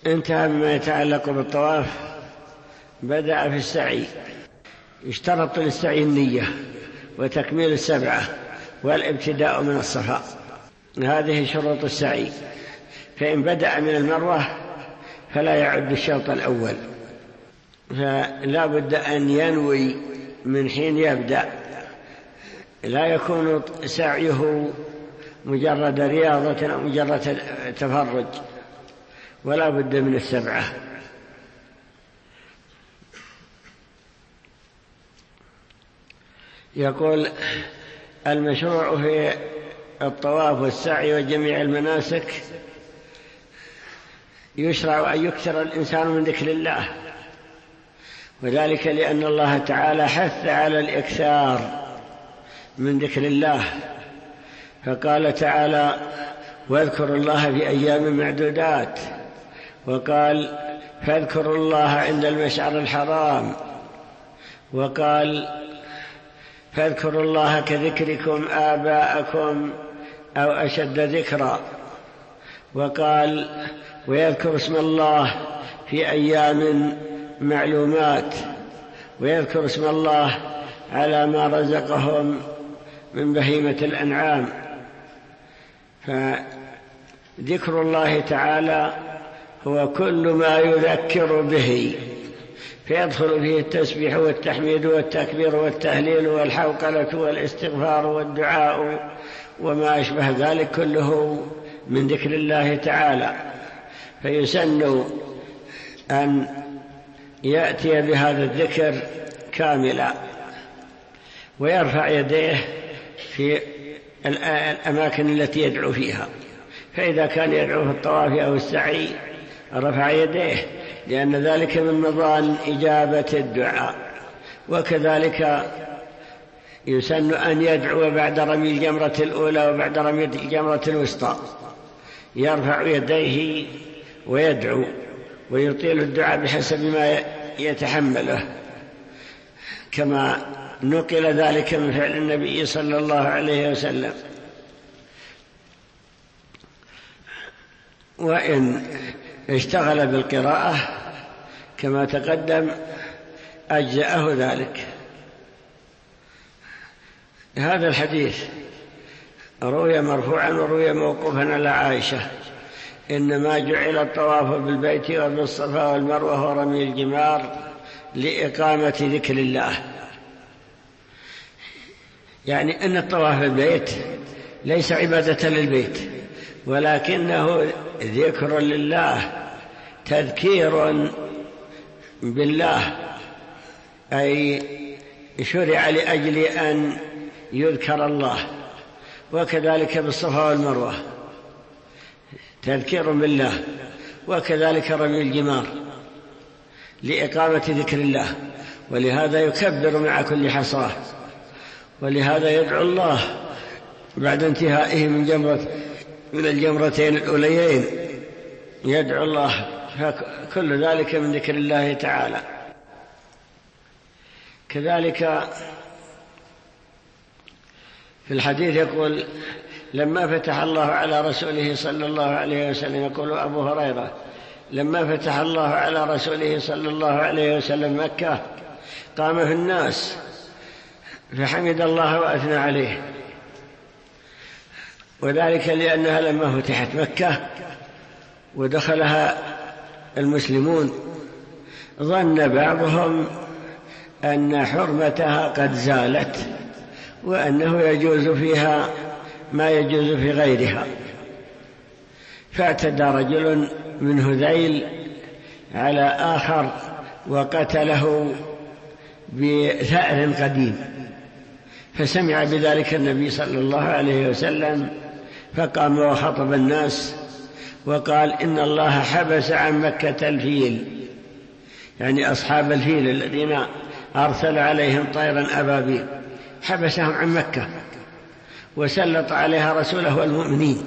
انتهى مما يتعلق بالطواف. بدأ في السعي. يشترط للسعي النية وتكميل 7 والابتداء من الصفا، هذه شروط السعي. فإن بدأ من المروة فلا يعد الشوط الأول، فلا بد أن ينوي من حين يبدأ، لا يكون سعيه مجرد رياضة أو مجرد تفرج، ولا بد من 7. يقول: المشروع في الطواف والسعي وجميع المناسك يشرع أن يكثر الإنسان من ذكر الله، وذلك لأن الله تعالى حث على الإكثار من ذكر الله، فقال تعالى: واذكروا الله في أيام معدودات، وقال: فاذكروا الله عند المشعر الحرام، وقال: فاذكروا الله كذكركم آباءكم أو أشد ذكرا، وقال: ويذكر اسم الله في أيام معلومات، ويذكر اسم الله على ما رزقهم من بهيمة الأنعام. فذكر الله تعالى هو كل ما يذكر به، فيدخل فيه التسبيح والتحميد والتكبير والتهليل والحوقلة والاستغفار والدعاء وما أشبه ذلك، كله من ذكر الله تعالى. فيسن أن يأتي بهذا الذكر كاملا، ويرفع يديه في الأماكن التي يدعو فيها. فإذا كان يدعو في الطواف أو السعي رفع يديه، لأن ذلك من مظان إجابة الدعاء. وكذلك يسن أن يدعو بعد رمي الجمرة الأولى وبعد رمي الجمرة الوسطى، يرفع يديه ويدعو، ويطيل الدعاء بحسب ما يتحمله، كما نقل ذلك من فعل النبي صلى الله عليه وسلم. وإن اشتغل بالقراءة كما تقدم أجزأه ذلك. هذا الحديث روي مرفوعا وروي موقوفا على عائشة: إنما جعل الطواف بالبيت وبالصفا والمروة ورمي الجمار لإقامة ذكر الله. يعني أن الطواف بالبيت ليس عبادة للبيت، ولكنه ذكر لله، تذكير بالله، أي شرع لأجل أن يذكر الله. وكذلك بالصفا والمروة تذكير بالله، وكذلك رمي الجمار لإقامة ذكر الله، ولهذا يكبر مع كل حصاه، ولهذا يدعو الله بعد انتهائه من الجمرتين الأوليين، يدعو الله، فكل ذلك من ذكر الله تعالى. كذلك في الحديث يقول: لما فتح الله على رسوله صلى الله عليه وسلم، يقول أبو هريرة: لما فتح الله على رسوله صلى الله عليه وسلم مكة قام في الناس فحمد الله وأثنى عليه، وذلك لأنها لما فتحت مكة ودخلها المسلمون ظن بعضهم أن حرمتها قد زالت، وأنه يجوز فيها ما يجوز في غيرها، فاعتدى رجل من هذيل على آخر وقتله بثأر قديم، فسمع بذلك النبي صلى الله عليه وسلم، فقام وخطب الناس وقال: إن الله حبس عن مكة الفيل، يعني أصحاب الفيل الذين أرسل عليهم طيرا أبابيل، حبسهم عن مكة وسلط عليها رسوله والمؤمنين،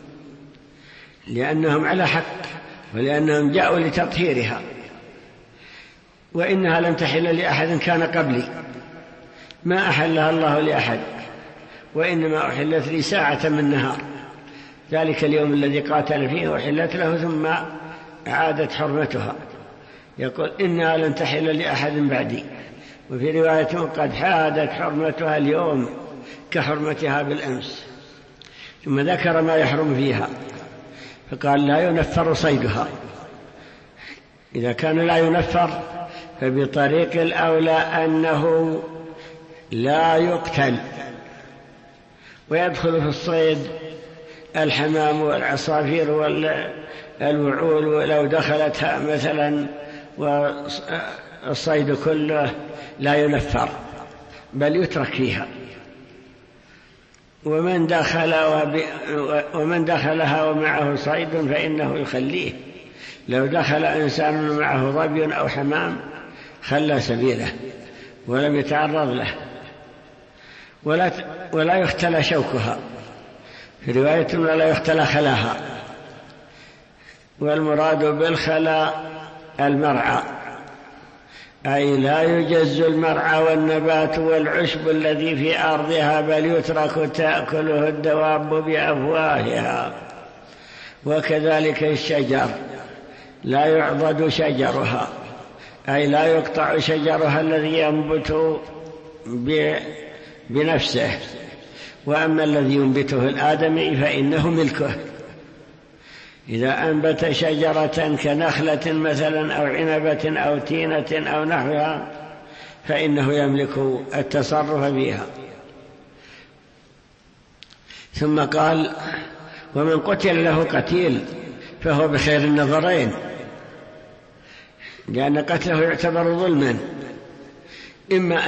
لأنهم على حق ولأنهم جاءوا لتطهيرها، وإنها لم تحل لأحد كان قبلي، ما أحلها الله لأحد، وإنما أحلت لي ساعة من نهار، ذلك اليوم الذي قاتل فيه وحلت له، ثم عادت حرمتها، يقول إنها لن تحل لأحد بعدي، وفي رواية قد حادت حرمتها اليوم كحرمتها بالأمس. ثم ذكر ما يحرم فيها فقال لا ينفر صيدها. إذا كان لا ينفر فبطريق الأولى أنه لا يقتل، ويدخل في الصيد الحمام والعصافير والوعول، ولو دخلتها مثلا، والصيد كله لا ينفر بل يترك فيها. ومن دخلها ومعه صيد فإنه يخليه. لو دخل إنسان معه ظبي أو حمام خلى سبيله ولم يتعرض له. ولا يختلى شوكها، في رواية ولا يختلى خلاها، والمراد بالخلا المرعى، أي لا يجز المرعى والنبات والعشب الذي في أرضها، بل يترك تأكله الدواب بأفواهها. وكذلك الشجر لا يعضد شجرها، أي لا يقطع شجرها الذي ينبت بنفسه. وأما الذي ينبته الآدمي فإنه ملكه. إذا أنبت شجرة كنخلة مثلا أو عنبة أو تينة أو نحوها فإنه يملك التصرف فيها. ثم قال ومن قتل له قتيل فهو بخير النظرين، لأن قتله يعتبر ظلما، إما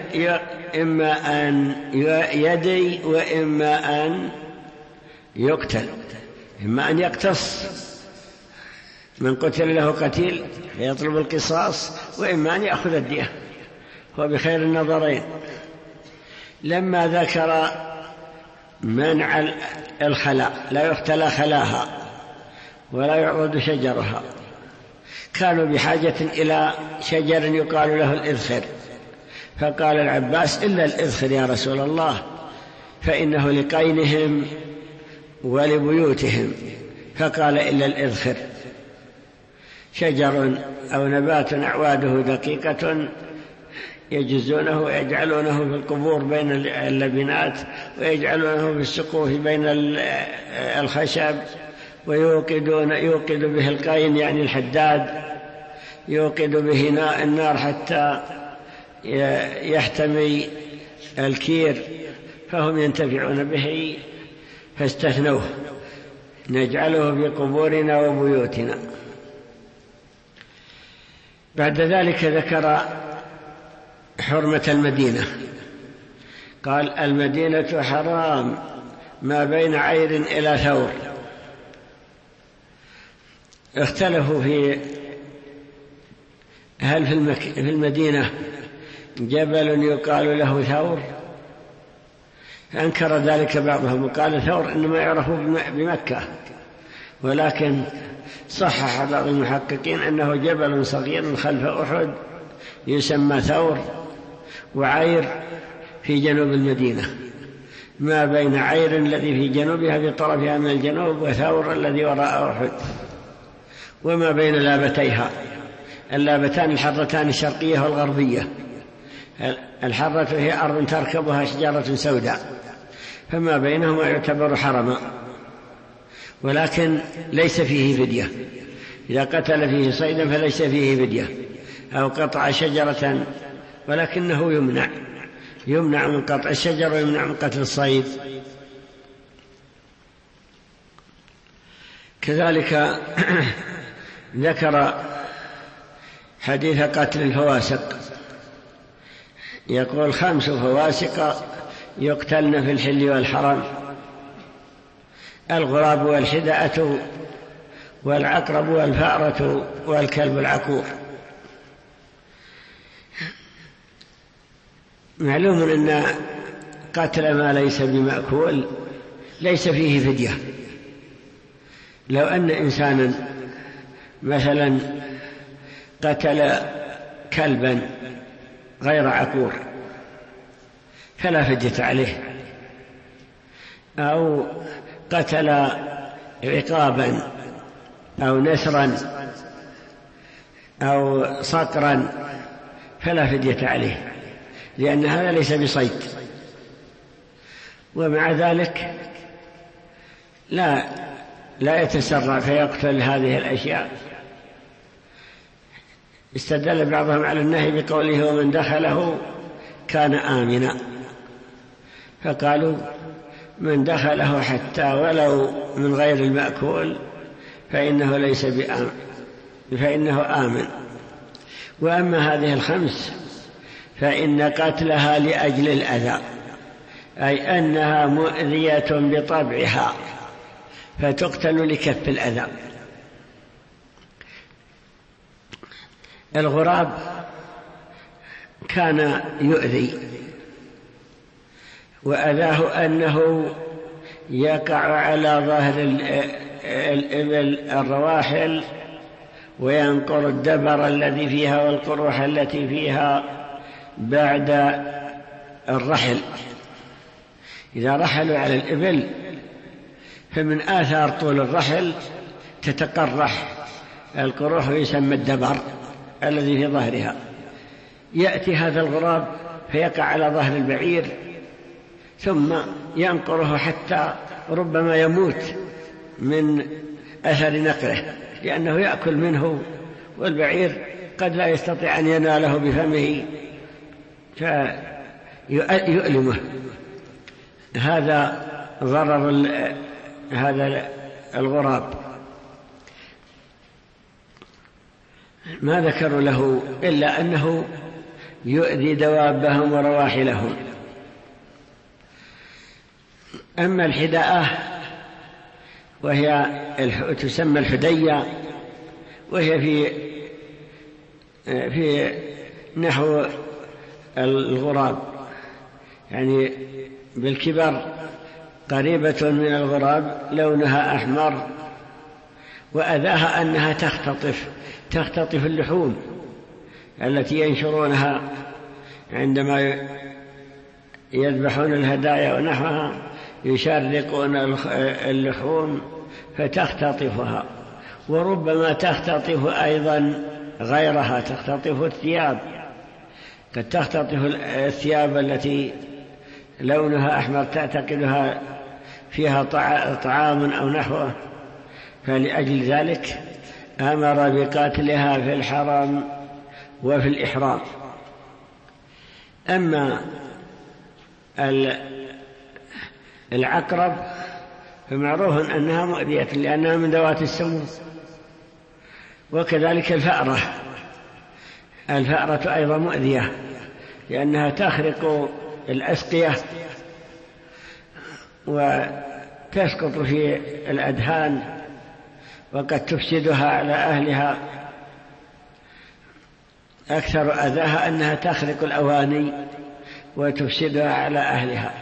أن يدي وإما أن يقتل، إما أن يقتص من قتل له قتيل فيطلب القصاص، وإما أن يأخذ الدية، هو بخير النظرين. لما ذكر منع الخلاء لا يختلى خلاها ولا يعضد شجرها، كانوا بحاجة إلى شجر يقال له الإذخر، فقال العباس إلا الإذخر يا رسول الله، فإنه لقينهم ولبيوتهم، فقال إلا الإذخر، شجر أو نبات أعواده دقيقة يجزونه ويجعلونه في القبور بين اللبنات، ويجعلونه في السقوف بين الخشب، ويوقد به القين يعني الحداد، يوقد به النار حتى يحتمي الكير، فهم ينتفعون به فاستثنوه، نجعله في قبورنا وبيوتنا. بعد ذلك ذكر حرمة المدينة، قال المدينة حرام ما بين عير إلى ثور. اختلفوا في هل في المدينة جبل يقال له ثور، فأنكر ذلك بعضهم وقال ثور إنما يعرف بمكة، ولكن صحح بعض المحققين أنه جبل صغير خلف أحد يسمى ثور، وعير في جنوب المدينة، ما بين عير الذي في جنوبها بطرفها من الجنوب وثور الذي وراء أحد، وما بين لابتيها، اللابتان الحرتان الشرقية والغربية. الحرة هي أرض تركبها شجرة سوداء، فما بينهما يعتبر حرما، ولكن ليس فيه فدية. إذا قتل فيه صيدا فليس فيه فدية، أو قطع شجرة، ولكنه يمنع من قطع الشجر ويمنع من قتل الصيد. كذلك ذكر حديث قتل الفواسق، يقول 5 فواسق يقتلن في الحل والحرم: الغراب والحدأة والعقرب والفأرة والكلب العقور. معلوم أن قتل ما ليس بمأكول ليس فيه فدية. لو أن إنسانا مثلا قتل كلبا غير عقور فلا فدية عليه، أو قتل عقابا أو نسرا أو صقرا فلا فدية عليه، لأن هذا ليس بصيد. ومع ذلك لا يتسرع فيقتل هذه الأشياء. استدل بعضهم على النهي بقوله ومن دخله كان آمنا، فقالوا من دخله حتى ولو من غير المأكول فإنه ليس بآمن، فإنه آمن. وأما هذه الخمس فإن قتلها لأجل الأذى، أي أنها مؤذية بطبعها فتقتل لكف الأذى. الغراب كان يؤذي، وأذاه أنه يقع على ظهر الإبل الرواحل وينقر الدبر الذي فيها والقروح التي فيها بعد الرحل. إذا رحلوا على الإبل فمن آثار طول الرحل تتقرح القروح ويسمى الدبر الذي في ظهرها. يأتي هذا الغراب فيقع على ظهر البعير ثم ينقره حتى ربما يموت من أثر نقره، لأنه يأكل منه والبعير قد لا يستطيع أن يناله بفمه فيؤلمه. هذا ضرر هذا الغراب. ما ذكروا له إلا أنه يؤذي دوابهم ورواحلهم. أما الحداءة وهي تسمى الحدية، وهي في نحو الغراب، يعني بالكبر قريبة من الغراب، لونها أحمر، وأذاها أنها تختطف اللحوم التي ينشرونها عندما يذبحون الهدايا ونحوها، يشرقون اللحوم فتختطفها. وربما تختطف أيضا غيرها، تختطف الثياب، قد تختطف الثياب التي لونها أحمر تعتقدها فيها طعام أو نحوه، فلأجل ذلك أمر بقتلها في الحرم وفي الإحرام. أما العقرب فمعروف أنها مؤذية لأنها من ذوات السموم، وكذلك الفأرة أيضا مؤذية لأنها تخرق الأسقية وتسقط في الأدهان، وقد تفسدها على أهلها. أكثر أذاها أنها تخرق الأواني وتفسدها على أهلها.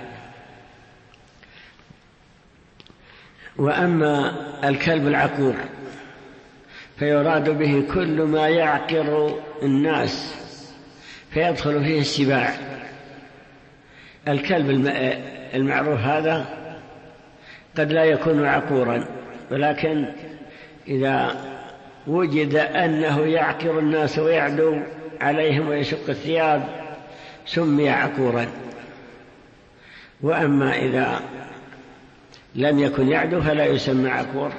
وأما الكلب العقور فيراد به كل ما يعقر الناس فيدخل فيه السباع. الكلب المعروف هذا قد لا يكون عقورا، ولكن إذا وجد أنه يعقر الناس ويعدو عليهم ويشق الثياب سمي عقورا. وأما إذا لم يكن يعدو فلا يسمى عقور.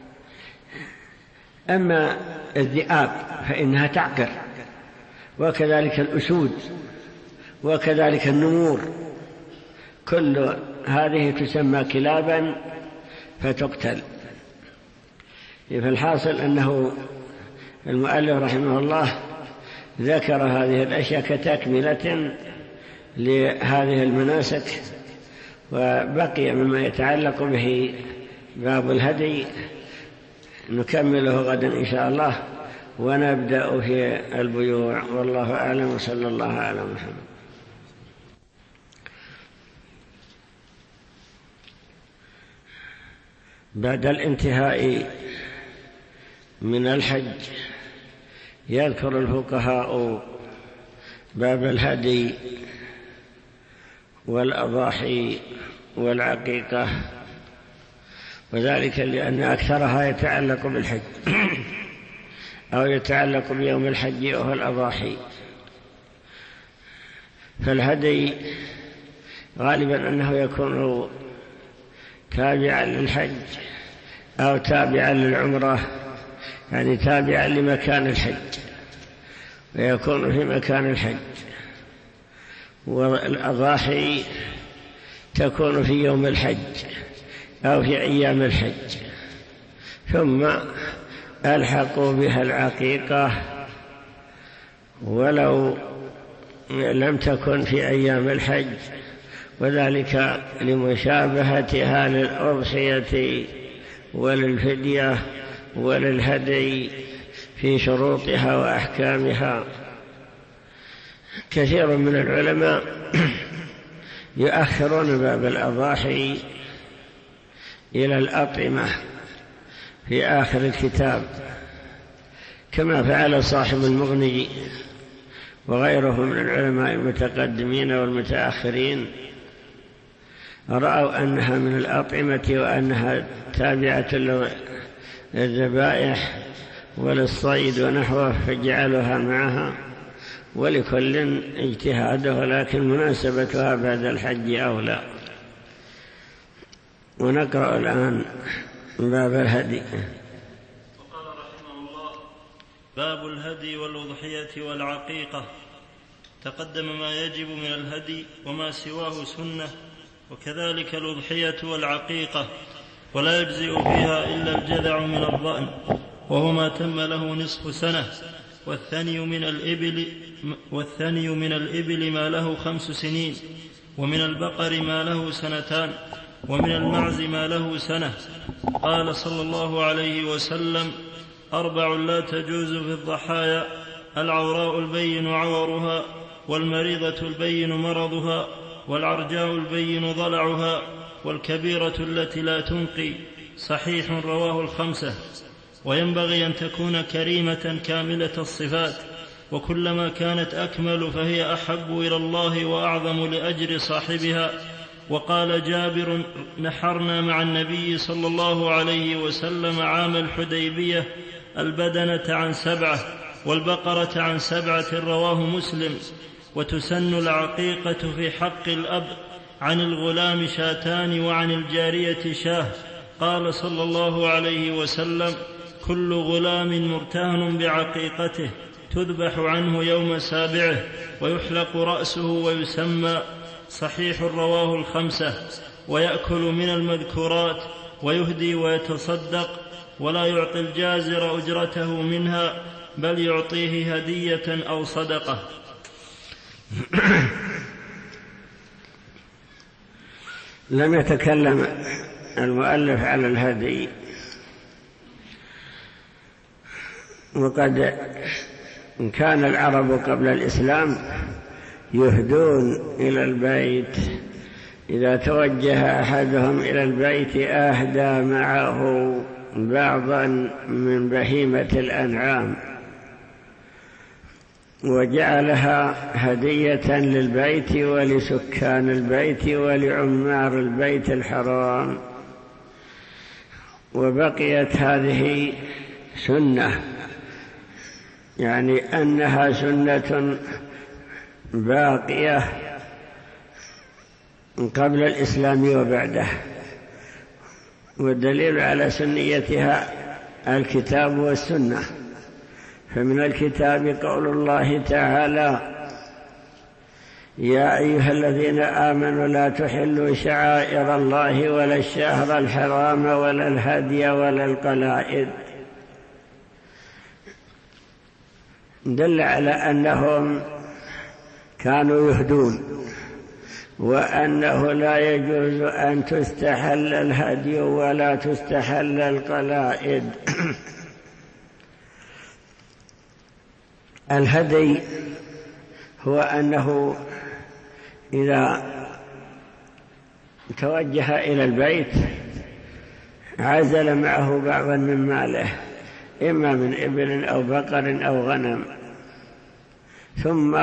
أما الذئاب فإنها تعقر، وكذلك الأسود، وكذلك النمور، كل هذه تسمى كلابا فتقتل. فالحاصل أنه المؤلف رحمه الله ذكر هذه الأشياء كتكملة لهذه المناسك، وبقي مما يتعلق به باب الهدي نكمله غدا إن شاء الله، ونبدأ في البيوع. والله أعلم، وصلى الله على محمد. بعد الانتهاء من الحج يذكر الفقهاء باب الهدي والأضاحي والعقيقة، وذلك لأن أكثرها يتعلق بالحج. أو يتعلق بيوم الحج وهو الأضاحي. فالهدي غالبا أنه يكون تابعا للحج أو تابعا للعمرة، يعني تابعا لمكان الحج، ويكون في مكان الحج. والأضاحي تكون في يوم الحج أو في أيام الحج، ثم ألحقوا بها العقيقة ولو لم تكن في أيام الحج، وذلك لمشابهتها للأضحية وللفدية وللهدي في شروطها وأحكامها. كثير من العلماء يؤخرون باب الأضاحي إلى الأطعمة في آخر الكتاب، كما فعل صاحب المغني وغيره من العلماء المتقدمين والمتأخرين، رأوا أنها من الأطعمة وأنها تابعة للذبائح وللصيد ونحوه، فجعلها معها، ولكل اجتهاده، لكن مناسبتها بعد الحج أولى. ونقرأ الآن باب الهدي. وقال رحمه الله: باب الهدي والأضحية والعقيقة. تقدم ما يجب من الهدي وما سواه سنة، وكذلك الأضحية والعقيقة، ولا يجزئ فيها إلا الجذع من الضأن وهو ما تم له نصف سنة، والثني من الإبل ما له 5 سنين، ومن البقر ما له 2 سنين، ومن المعز ما له 1 سنة. قال صلى الله عليه وسلم: 4 لا تجوز في الضحايا: العوراء البين عورها، والمريضة البين مرضها، والعرجاء البين ضلعها، والكبيرة التي لا تنقي. صحيح، رواه 5. وينبغي أن تكون كريمة كاملة الصفات، وكلما كانت أكمل فهي أحب إلى الله وأعظم لأجر صاحبها. وقال جابر: نحرنا مع النبي صلى الله عليه وسلم عام الحديبية البدنة عن 7 والبقرة عن 7، رواه مسلم. وتسن العقيقة في حق الأب: عن الغلام 2 وعن الجارية 1. قال صلى الله عليه وسلم: كل غلام مرتهن بعقيقته تذبح عنه يوم 7 ويحلق رأسه ويسمى. صحيح، رواه 5. ويأكل من المذكورات ويهدي ويتصدق، ولا يعطي الجازر أجرته منها، بل يعطيه هدية أو صدقة. لم يتكلم المؤلف على الهدي، وقد كان العرب قبل الإسلام يهدون إلى البيت. إذا توجه أحدهم إلى البيت أهدى معه بعضا من بهيمة الأنعام، وجعلها هدية للبيت ولسكان البيت ولعمار البيت الحرام. وبقيت هذه سنة، يعني أنها سنة باقية قبل الإسلام وبعده. والدليل على سنيتها الكتاب والسنة. فمن الكتاب قول الله تعالى: يا أيها الذين آمنوا لا تحلوا شعائر الله ولا الشهر الحرام ولا الهدي ولا القلائد. دل على أنهم كانوا يهدون، وأنه لا يجوز أن تستحل الهدي ولا تستحل القلائد. الهدي هو أنه إذا توجه إلى البيت عزل معه بعضا من ماله، إما من إبل أو بقر أو غنم، ثم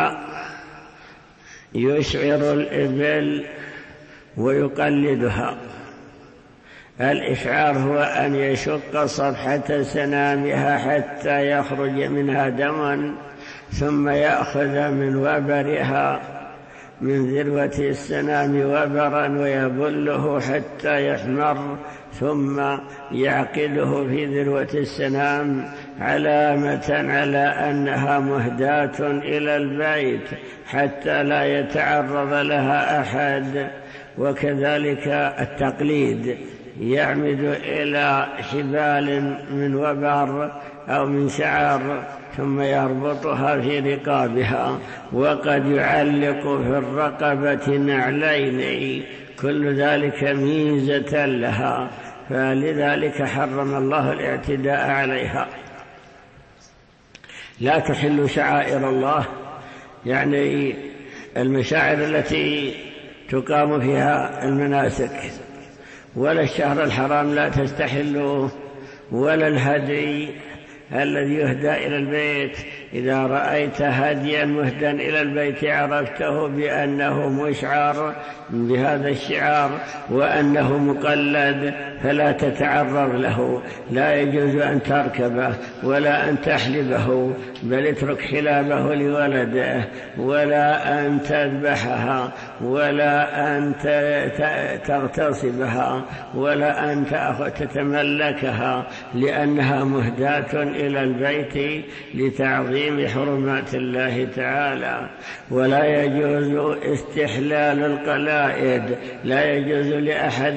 يشعر الإبل ويقلدها الإشعار هو أن يشق صفحة سنامها حتى يخرج منها دم، ثم يأخذ من وبرها من ذروة السنام وبرا ويبله حتى يحمر، ثم يعقده في ذروة السنام علامة على أنها مهداة إلى البيت حتى لا يتعرض لها أحد. وكذلك التقليد، يعمد إلى حبال من وبر أو من شعر ثم يربطها في رقابها، وقد يعلق في الرقبة نعلين، كل ذلك ميزة لها، فلذلك حرم الله الاعتداء عليها. لا تحل شعائر الله، يعني المشاعر التي تقام فيها المناسك، ولا الشهر الحرام لا تستحله، ولا الهدي الذي يهدى إلى البيت. إذا رأيت هديا مهدا إلى البيت عرفته بأنه مشعر بهذا الشعار وأنه مقلد، فلا تتعرض له. لا يجوز أن تركبه ولا أن تحلبه، بل اترك حلابه لولده، ولا أن تذبحها، ولا أن تغتصبها، ولا أن تتملكها، لأنها مهداة إلى البيت لتعظيم حرمات الله تعالى. ولا يجوز استحلال القلائد، لا يجوز لأحد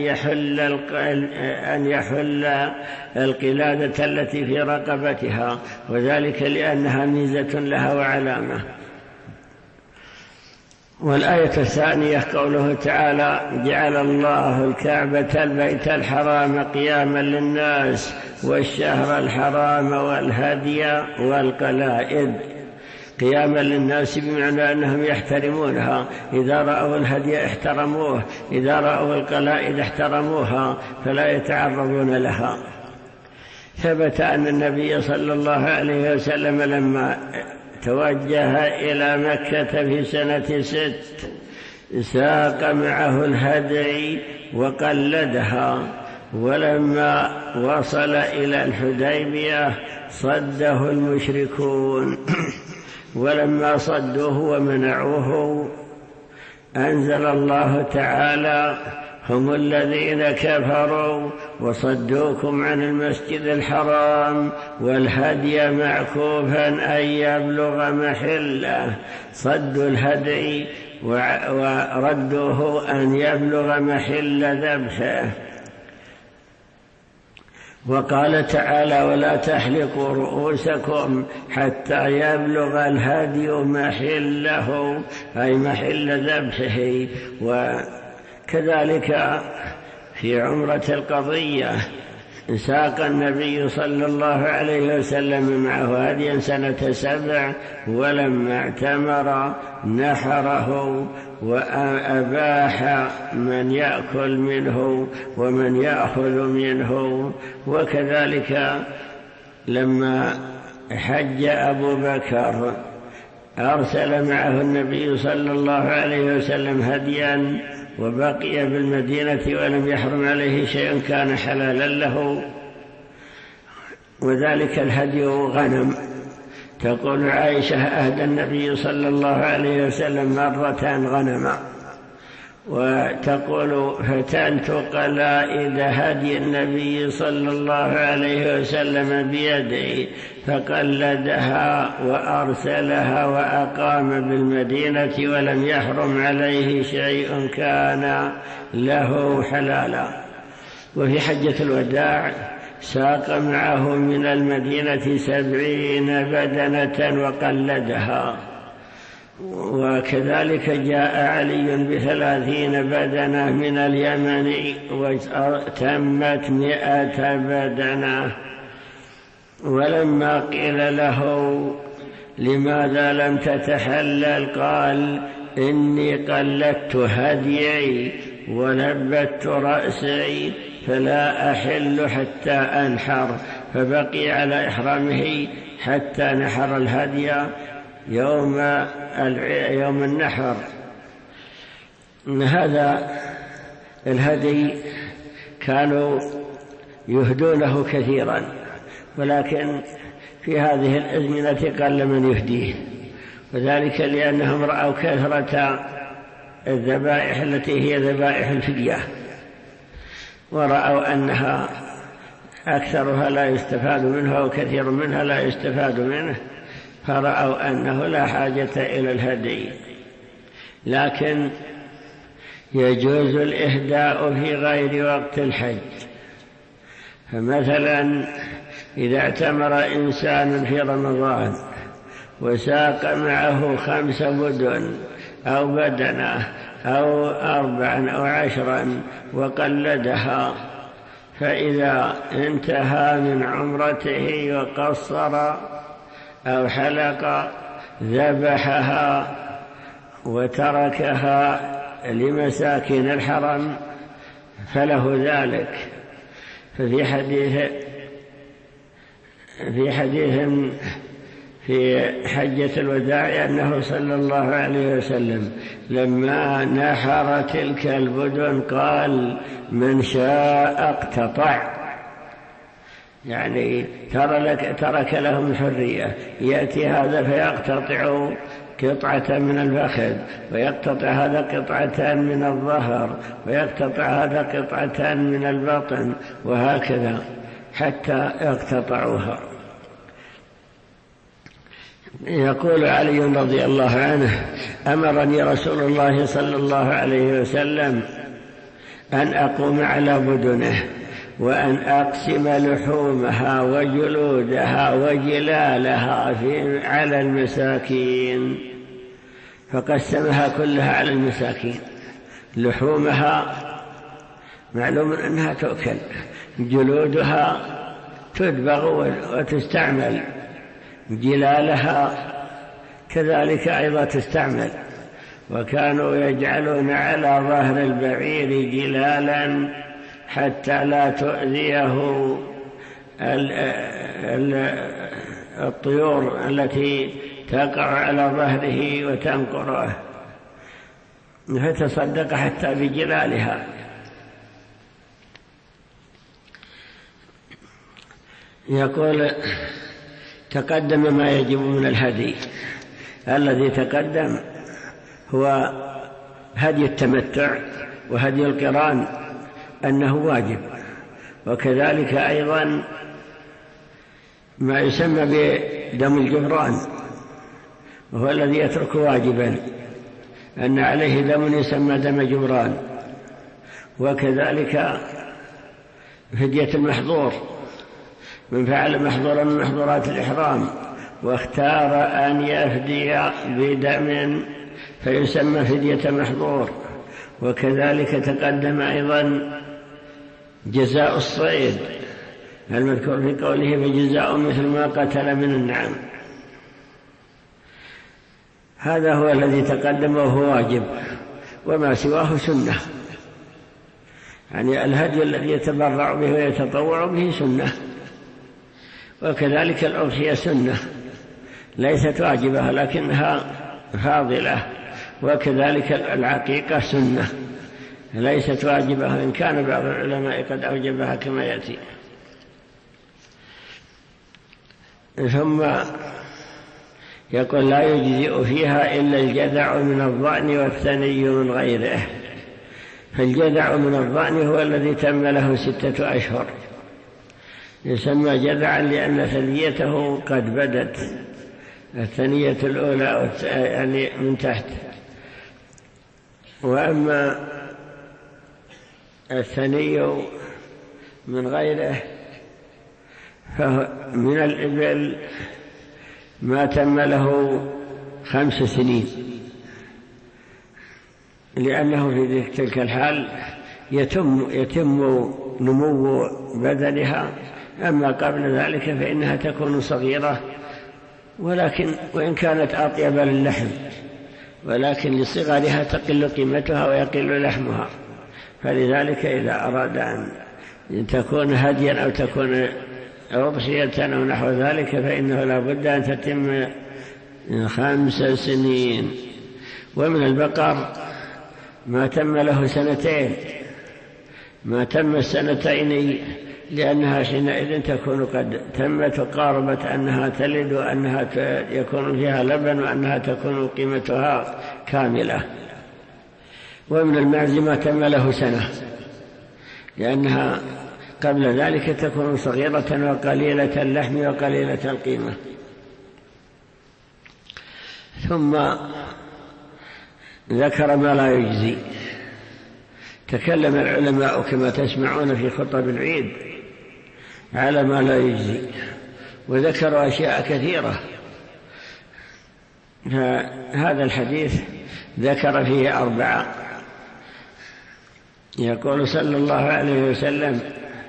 أن يحل القلادة التي في رقبتها، وذلك لأنها ميزة لها وعلامة. والآية الثانية قوله تعالى: جعل الله الكعبة البيت الحرام قياما للناس والشهر الحرام والهدي والقلائد. قياما للناس بمعنى أنهم يحترمونها، إذا رأوا الهدي احترموه، إذا رأوا القلائد احترموها، فلا يتعرضون لها. ثبت أن النبي صلى الله عليه وسلم لما توجه إلى مكة في سنة 6 ساق معه الهدي وقلدها، ولما وصل إلى الحديبية صده المشركون، ولما صدوه ومنعوه أنزل الله تعالى: هم الذين كفروا وصدوكم عن المسجد الحرام والهدي معكوفا أن يبلغ محله. صدوا الهدي وردوه أن يبلغ محل ذبحه. وقال تعالى: ولا تحلقوا رؤوسكم حتى يبلغ الهدي محله، أي محل ذبحه. وكذلك في عمرة القضية ساق النبي صلى الله عليه وسلم معه هديا سنة 7، ولما اعتمر نحره وأباح من يأكل منه ومن يأخذ منه. وكذلك لما حج أبو بكر أرسل معه النبي صلى الله عليه وسلم هديا، وبقي بالمدينة ولم يحرم عليه شيء كان حلالا له، وذلك الهدي غنم. تقول عائشة: أهدى النبي صلى الله عليه وسلم مرة غنما. وتقول: فتنت قلائد هدي النبي صلى الله عليه وسلم بيدي فقلدها وأرسلها وأقام بالمدينة ولم يحرم عليه شيء كان له حلالا. وفي حجة الوداع ساق معه من المدينة 70 بدنة وقلدها. وكذلك جاء علي ب30 بدنة من اليمن وتمت 100 بدنة. ولما قيل له: لماذا لم تتحلل؟ قال: إني قلدت هديي ولبت رأسي فلا أحل حتى أنحر. فبقي على إحرامه حتى نحر الهدي يوم النحر. هذا الهدي كانوا يهدونه كثيرا، ولكن في هذه الأزمنة قل من يهديه، وذلك لأنهم رأوا كثرة الذبائح التي هي ذبائح الفدية، ورأوا أنها أكثرها لا يستفاد منها وكثير منها لا يستفاد منه، فرأوا أنه لا حاجة إلى الهدي. لكن يجوز الإهداء في غير وقت الحج. فمثلا إذا اعتمر إنسان في رمضان وساق معه 5 بدن أو بدنة أو 4 أو 10 وقلدها، فإذا انتهى من عمرته وقصر أو حلق ذبحها وتركها لمساكين الحرم فله ذلك. ففي حديث في حجة الوداع أنه صلى الله عليه وسلم لما نحر تلك البدن قال: من شاء اقتطع، يعني ترك لهم الحرية. يأتي هذا فيقتطع قطعة من الفخذ، ويقتطع هذا قطعة من الظهر، ويقتطع هذا قطعة من البطن، وهكذا حتى يقتطعوها. يقول علي رضي الله عنه: أمرني رسول الله صلى الله عليه وسلم أن أقوم على بدنه وأن أقسم لحومها وجلودها وجلالها على المساكين، فقسمها كلها على المساكين. لحومها معلوم أنها تؤكل، جلودها تدبغ وتستعمل، جلالها كذلك أيضا تستعمل. وكانوا يجعلون على ظهر البعير جلالا حتى لا تؤذيه الطيور التي تقع على ظهره وتنقره، فتصدق حتى بجلالها. يقول: تقدم ما يجب من الهدي. الذي تقدم هو هدي التمتع وهدي القران أنه واجب، وكذلك أيضا ما يسمى بدم الجبران، وهو الذي يترك واجبا، أن عليه دم يسمى دم جبران. وكذلك فدية المحظور، من فعل محظورا من محظورات الإحرام واختار أن يفدي بدم فيسمى فدية محظور. وكذلك تقدم أيضا جزاء الصيد المذكور في قوله: فجزاء مثل ما قتل من النعم. هذا هو الذي تقدم وهو واجب، وما سواه سنة، يعني الهدي الذي يتبرع به ويتطوع به سنة. وكذلك الأضحية سنة ليست واجبة لكنها فاضلة. وكذلك العقيقة سنة ليست واجبة، إن كان بعض العلماء قد أوجبها كما يأتي. ثم يقول: لا يجزئ فيها إلا الجذع من الضأن والثني من غيره. فالجذع من الضأن هو الذي تم له 6 أشهر، يسمى جذعا لأن ثنيته قد بدت، الثنية الأولى يعني من تحت. وأما الثني من غيره فمن الإبل ما تم له 5 سنين، لأنه في تلك الحال يتم نمو بدنها. أما قبل ذلك فإنها تكون صغيرة، وإن كانت أطيب للحم، ولكن لصغرها تقل قيمتها ويقل لحمها. فلذلك إذا أراد أن تكون هديا أو تكون أضحية أو نحو ذلك فإنه لا بد أن تتم 5 سنين. ومن البقر ما تم له 2 سنين، ما تم السنتين، لأنها حينئذ تكون قد تمت وقاربت أنها تلد وأنها يكون فيها لبن وأنها تكون قيمتها كاملة. ومن المعز ما تم له سنة، لأنها قبل ذلك تكون صغيرة وقليلة اللحم وقليلة القيمة. ثم ذكر ما لا يجزي. تكلم العلماء كما تسمعون في خطب العيد على ما لا يجزي، وذكروا أشياء كثيرة. هذا الحديث ذكر فيه 4. يقول صلى الله عليه وسلم: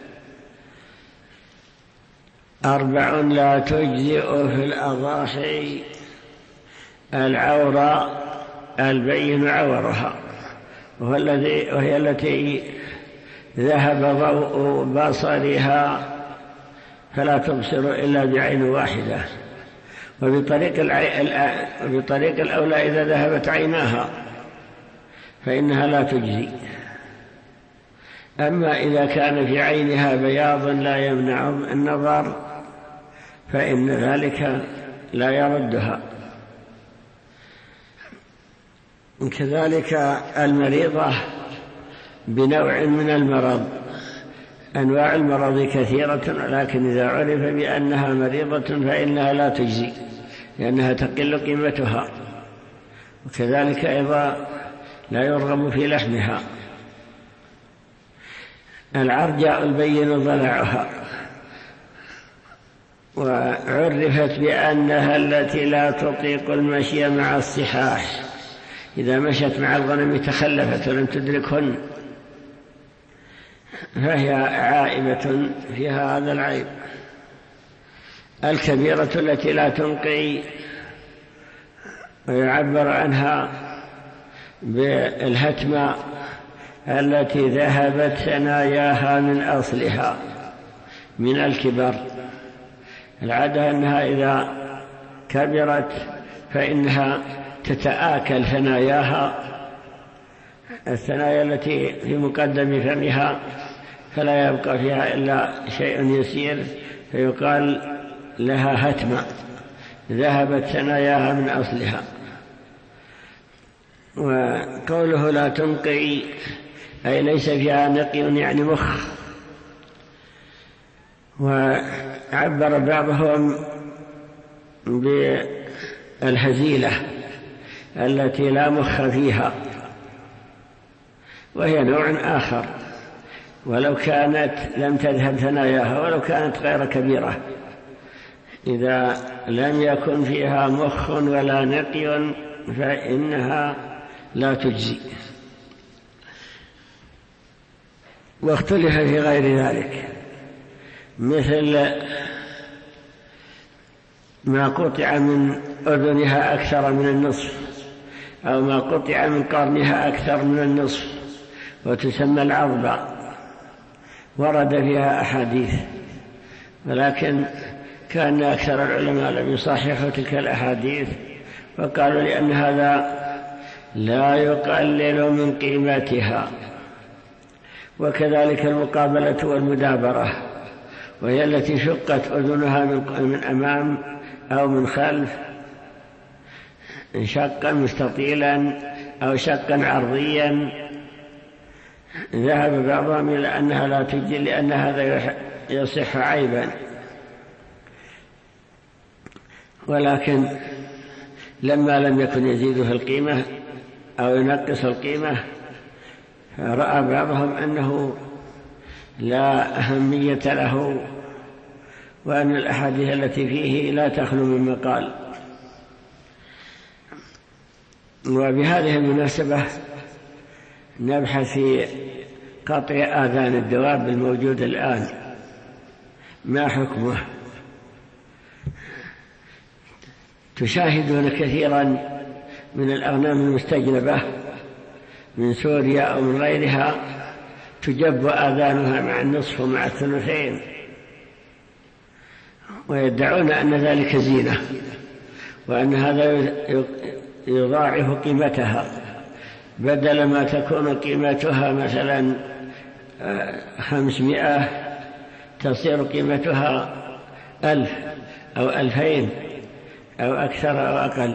4 لا تجزئ في الأضاحي: العورة البين عورها، وهي التي ذهب ضوء بصرها فلا تبصر إلا بعين واحدة، وبطريق الأولى إذا ذهبت عيناها فإنها لا تجزي. أما إذا كان في عينها بياض لا يمنع النظر فإن ذلك لا يردها. كذلك المريضة بنوع من المرض. أنواع المرض كثيرة، لكن إذا عرف بأنها مريضة فإنها لا تجزي لأنها تقل قيمتها. وكذلك أيضا لا يرغب في لحمها. العرجاء البين ضلعها، وعرفت بأنها التي لا تطيق المشي مع الصحاح، إذا مشت مع الغنم تخلفت ولم تدركهن فهي عائبة فيها هذا العيب. الكبيرة التي لا تنقي، ويعبر عنها بالهتمة التي ذهبت ثناياها من أصلها من الكبر. العادة أنها إذا كبرت فإنها تتآكل ثناياها، الثنايا التي في مقدم فمها، فلا يبقى فيها إلا شيء يسير، فيقال لها هتمة، ذهبت ثناياها من أصلها. وقوله لا تنقي أي ليس فيها نقي، يعني مخ. وعبر بعضهم بالهزيلة التي لا مخ فيها، وهي نوع آخر، ولو كانت لم تذهب ثناياها ولو كانت غير كبيرة، إذا لم يكن فيها مخ ولا نقي فإنها لا تجزي. واختلف في غير ذلك، مثل ما قطع من أذنها أكثر من النصف، أو ما قطع من قرنها أكثر من النصف، وتسمى العضبة، ورد فيها أحاديث، ولكن كان أكثر العلماء لم يصححوا تلك الأحاديث، وقالوا لأن هذا لا يقلل من قيمتها. وكذلك المقابلة والمدابرة، وهي التي شقت أذنها من أمام أو من خلف، شقا مستطيلا أو شقا عرضيا، ذهب بعضهم إلى أنها لا تجزي لأن هذا يصح عيبا. ولكن لما لم يكن يزيد في القيمة أو ينقص القيمة، رأى بعضهم أنه لا أهمية له، وأن الأحاديث التي فيه لا تخلو من مقال. وبهذه المناسبة نبحث في قطع آذان الدواب الموجود الآن، ما حكمه؟ تشاهدون كثيرا من الأغنام المستجلبة من سوريا أو من غيرها تجب آذانها مع النصف ومع الثلثين، ويدعون أن ذلك زينة، وأن هذا يضاعف قيمتها، بدل ما تكون قيمتها مثلا 500 تصير قيمتها 1000 أو 2000 أو أكثر أو أقل.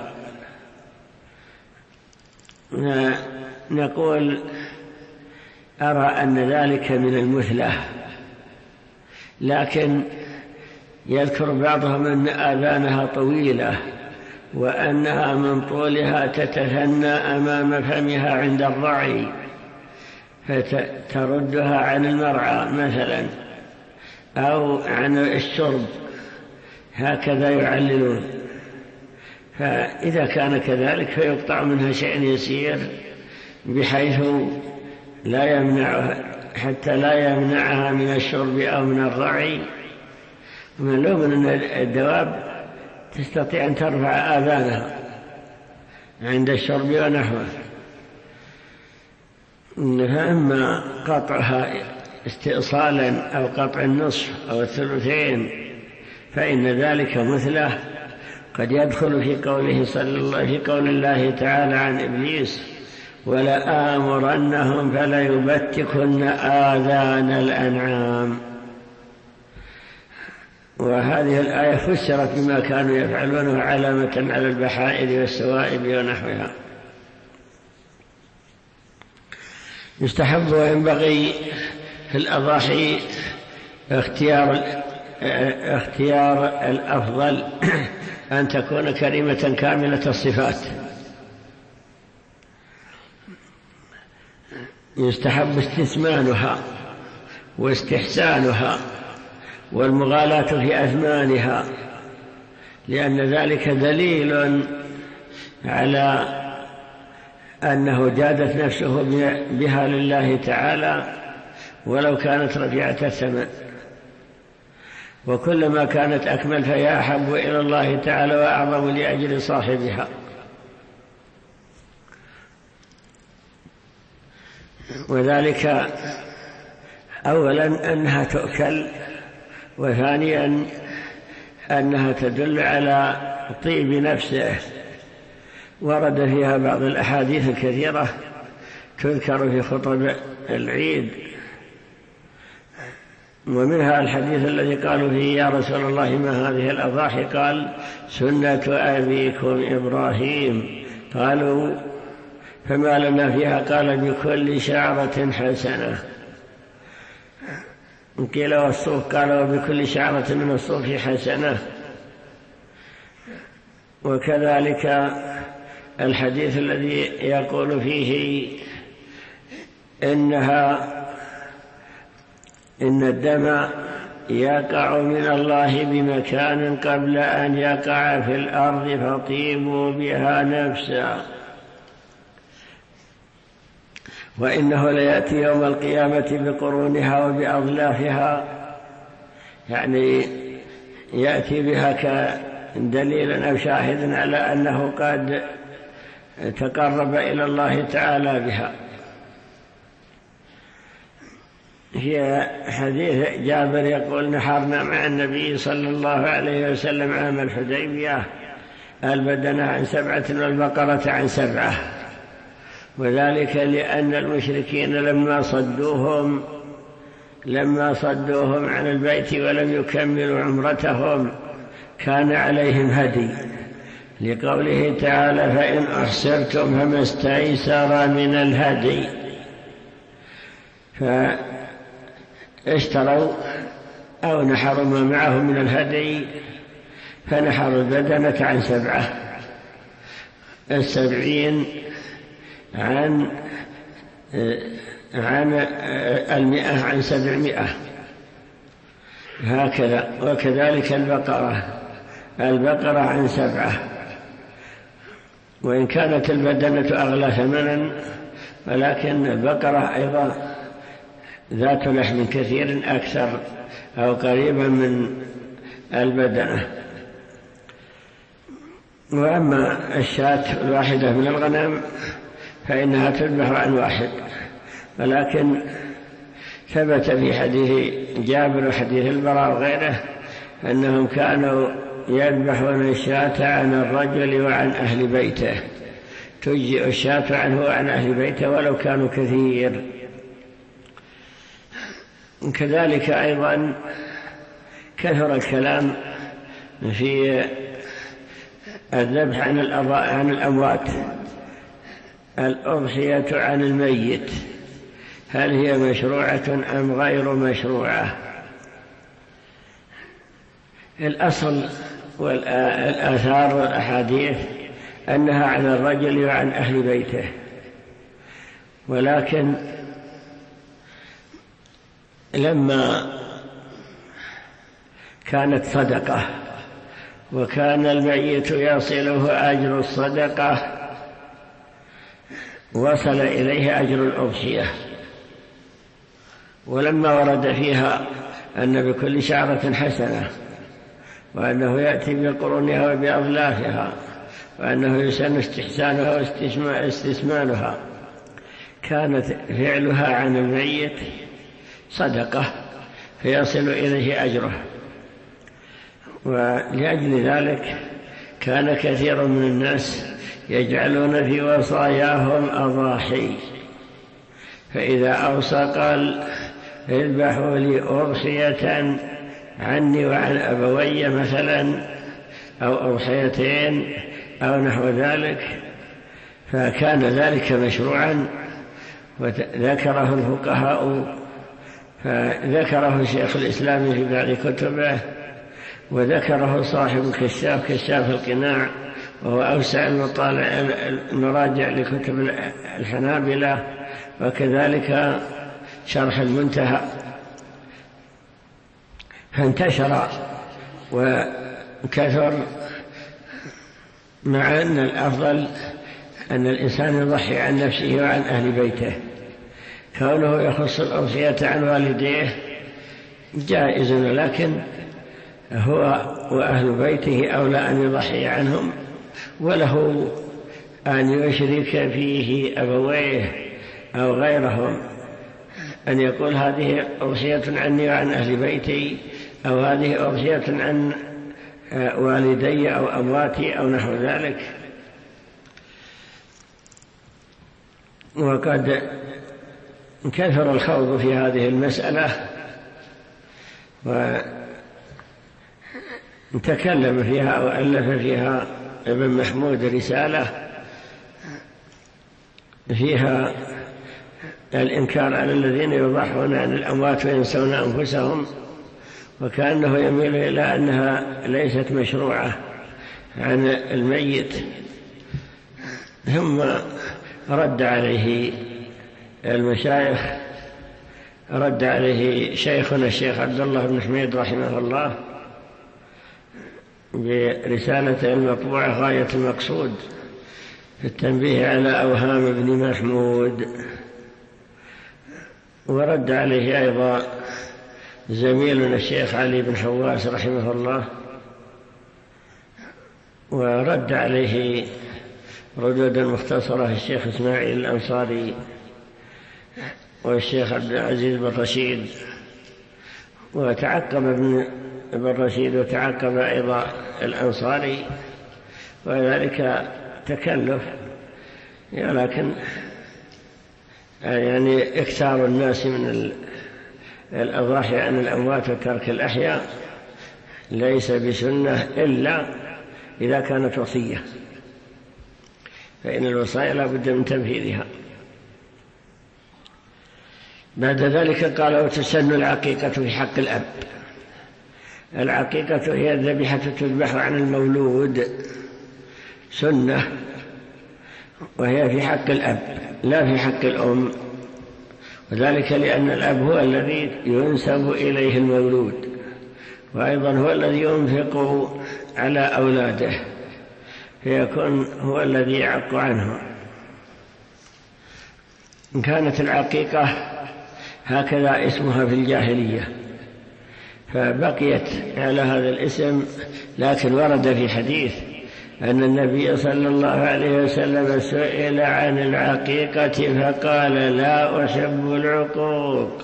نقول أرى أن ذلك من المثلة، لكن يذكر بعضهم أن آذانها طويلة وأنها من طولها تتثنى أمام فمها عند الرعي فتردها عن المرعى مثلا أو عن الشرب، هكذا يعللون. فإذا كان كذلك فيقطع منها شيء يسير بحيث لا يمنعها حتى لا يمنعها من الشرب أو من الرعي. ومعلوم أن الدواب تستطيع أن ترفع آذانها عند الشرب ونحوه، فأما قطعها استئصالا أو قطع النصف أو الثلثين فإن ذلك مثله قد يدخل في قول الله تعالى عن إبليس: ولآمرنهم فليبتكن آذان الأنعام. وهذه الآية فسرت بما كانوا يفعلونه علامة على البحائر والسوائب ونحوها. يستحب وينبغي في الأضاحي اختيار الأفضل أن تكون كريمة كاملة الصفات. يستحب استثمانها واستحسانها والمغالاة في أثمانها، لأن ذلك دليل على أنه جادت نفسه بها لله تعالى ولو كانت رفيعة الثمن، وكلما كانت أكمل فهي أحب إلى الله تعالى وأعظم لأجل صاحبها. وذلك أولا أنها تؤكل، وثانيا أنها تدل على طيب نفسه، ورد فيها بعض الأحاديث الكثيرة تذكر في خطب العيد، ومنها الحديث الذي قالوا فيه: يا رسول الله ما هذه الأضاحي؟ قال: سنة أبيكم إبراهيم. قالوا: فما لنا فيها؟ قال: بكل شعرة حسنة. قيل: والصوف؟ قال: وبكل شعرة من الصوف حسنة. وكذلك الحديث الذي يقول فيه إن الدم يقع من الله بمكان قبل أن يقع في الأرض فطيبوا بها نفسا، وإنه ليأتي يوم القيامة بقرونها وبأضلافها، يعني يأتي بها كدليل أو شاهد على أنه قد تقرب إلى الله تعالى بها. في حديث جابر يقول: نحرنا مع النبي صلى الله عليه وسلم عام الحديبية البدنة عن 7 والبقرة عن 7، وذلك لأن المشركين لما صدوهم عن البيت ولم يكملوا عمرتهم كان عليهم هدي، لقوله تعالى: فإن أحسرتم فما استيسر من الهدي. فاشتروا أو نحروا ما معهم من الهدي، فنحروا البدنة عن 7، 70 عن 100 عن 700 هكذا. وكذلك البقرة عن 7، وإن كانت البدنة أغلى ثمنا، ولكن البقرة أيضا ذات لحم كثير أكثر أو قريبا من البدنة. وأما الشاة الواحدة من الغنم فإنها تذبح عن واحد، ولكن ثبت في حديث جابر وحديث البراء وغيره أنهم كانوا يذبحون الشاة عن الرجل وعن أهل بيته، تجزئ الشاة عنه وعن أهل بيته ولو كانوا كثير. كذلك أيضا كثر الكلام في الذبح عن الأموات. الأضحية عن الميت هل هي مشروعة أم غير مشروعة؟ الأصل والآثار والأحاديث أنها عن الرجل وعن أهل بيته، ولكن لما كانت صدقة وكان الميت يصله أجر الصدقة وصل إليه أجر الأضحية، ولما ورد فيها أن بكل شعرة حسنة، وأنه يأتي بقرونها وبأضلافها، وأنه يسن استحسانها واستثمانها، كانت فعلها عن الميت صدقة فيصل إليه أجره. ولأجل ذلك كان كثير من الناس يجعلون في وصاياهم أضاحي، فإذا أوصى قال اذبحوا لي أضحية عني وعن أبوي مثلا، أو أضحيتين أو نحو ذلك، فكان ذلك مشروعا وذكره الفقهاء، فذكره شيخ الإسلام في بعض كتبه، وذكره صاحب كشاف القناع، وهو أوسع المراجع لكتب الحنابلة، وكذلك شرح المنتهى. فانتشر وكثر، مع أن الأفضل أن الإنسان يضحي عن نفسه وعن أهل بيته. كونه يخص الأضحية عن والديه جائز، لكن هو وأهل بيته أولى أن يضحي عنهم، وله أن يشرك فيه أبويه أو غيرهم، أن يقول هذه أضحية عني وعن أهل بيتي، أو هذه أضحية عن والدي أو أمواتي أو نحو ذلك. وقد كثر الخوض في هذه المسألة، وتكلم فيها وألف فيها ابن محمود رسالة فيها الإنكار على الذين يضحون عن الأموات وينسون أنفسهم، وكأنه يميل إلى أنها ليست مشروعة عن الميت. ثم رد عليه المشايخ، رد عليه شيخنا الشيخ عبد الله بن حميد رحمه الله برسالة المطبوعة غاية المقصود في التنبيه على أوهام ابن محمود. ورد عليه أيضا زميلنا الشيخ علي بن حواس رحمه الله، ورد عليه ردودا مختصرة الشيخ إسماعيل الأنصاري والشيخ عبد العزيز بن رشيد، وتعقب ابن رشيد وتعقب أيضا الأنصاري، وذلك تكلف، لكن يعني إكثار الناس من الأضاحي عن الأموات وترك الأحياء ليس بسنة إلا إذا كانت وصية، فإن الوصايا لا بد من تنفيذها. بعد ذلك قال وتسن العقيقة في حق الأب. العقيقة هي الذبيحة تذبح عن المولود سنة، وهي في حق الأب لا في حق الأم، وذلك لأن الأب هو الذي ينسب إليه المولود، وأيضا هو الذي ينفق على أولاده، فيكون هو الذي يعق عنه. إن كانت العقيقة هكذا اسمها في الجاهلية فبقيت على هذا الاسم، لكن ورد في حديث أن النبي صلى الله عليه وسلم سئل عن العقيقة فقال لا أحب العقوق،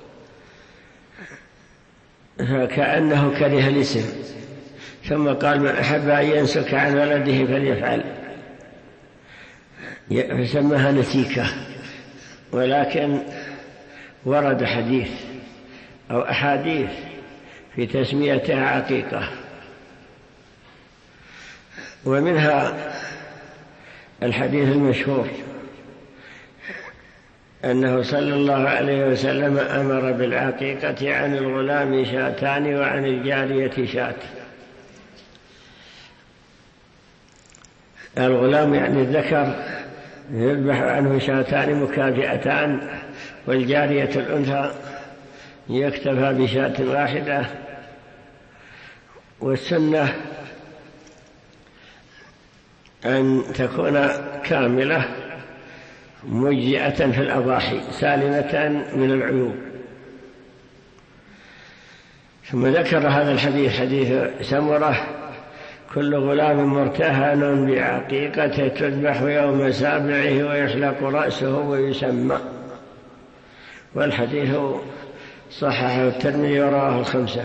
فكأنه كره الاسم، ثم قال من أحب أن ينسك عن ولده فليفعل، فسمها نسيكة. ولكن ورد حديث أو أحاديث في تسميتها عقيقة، ومنها الحديث المشهور أنه صلى الله عليه وسلم أمر بالعقيقة عن الغلام شاتان وعن الجارية شاة. الغلام يعني الذكر يذبح عنه شاتان مكافئتان، والجارية الأنثى يكتفى بشاة واحدة. والسنة أن تكون كاملة مجزئة في الأضاحي سالمة من العيوب. ثم ذكر هذا الحديث، حديث سمرة: كل غلام مرتهن بعقيقته تذبح يوم سابعه ويحلق رأسه ويسمى. والحديث صححه الترمذي ورواه الخمسة.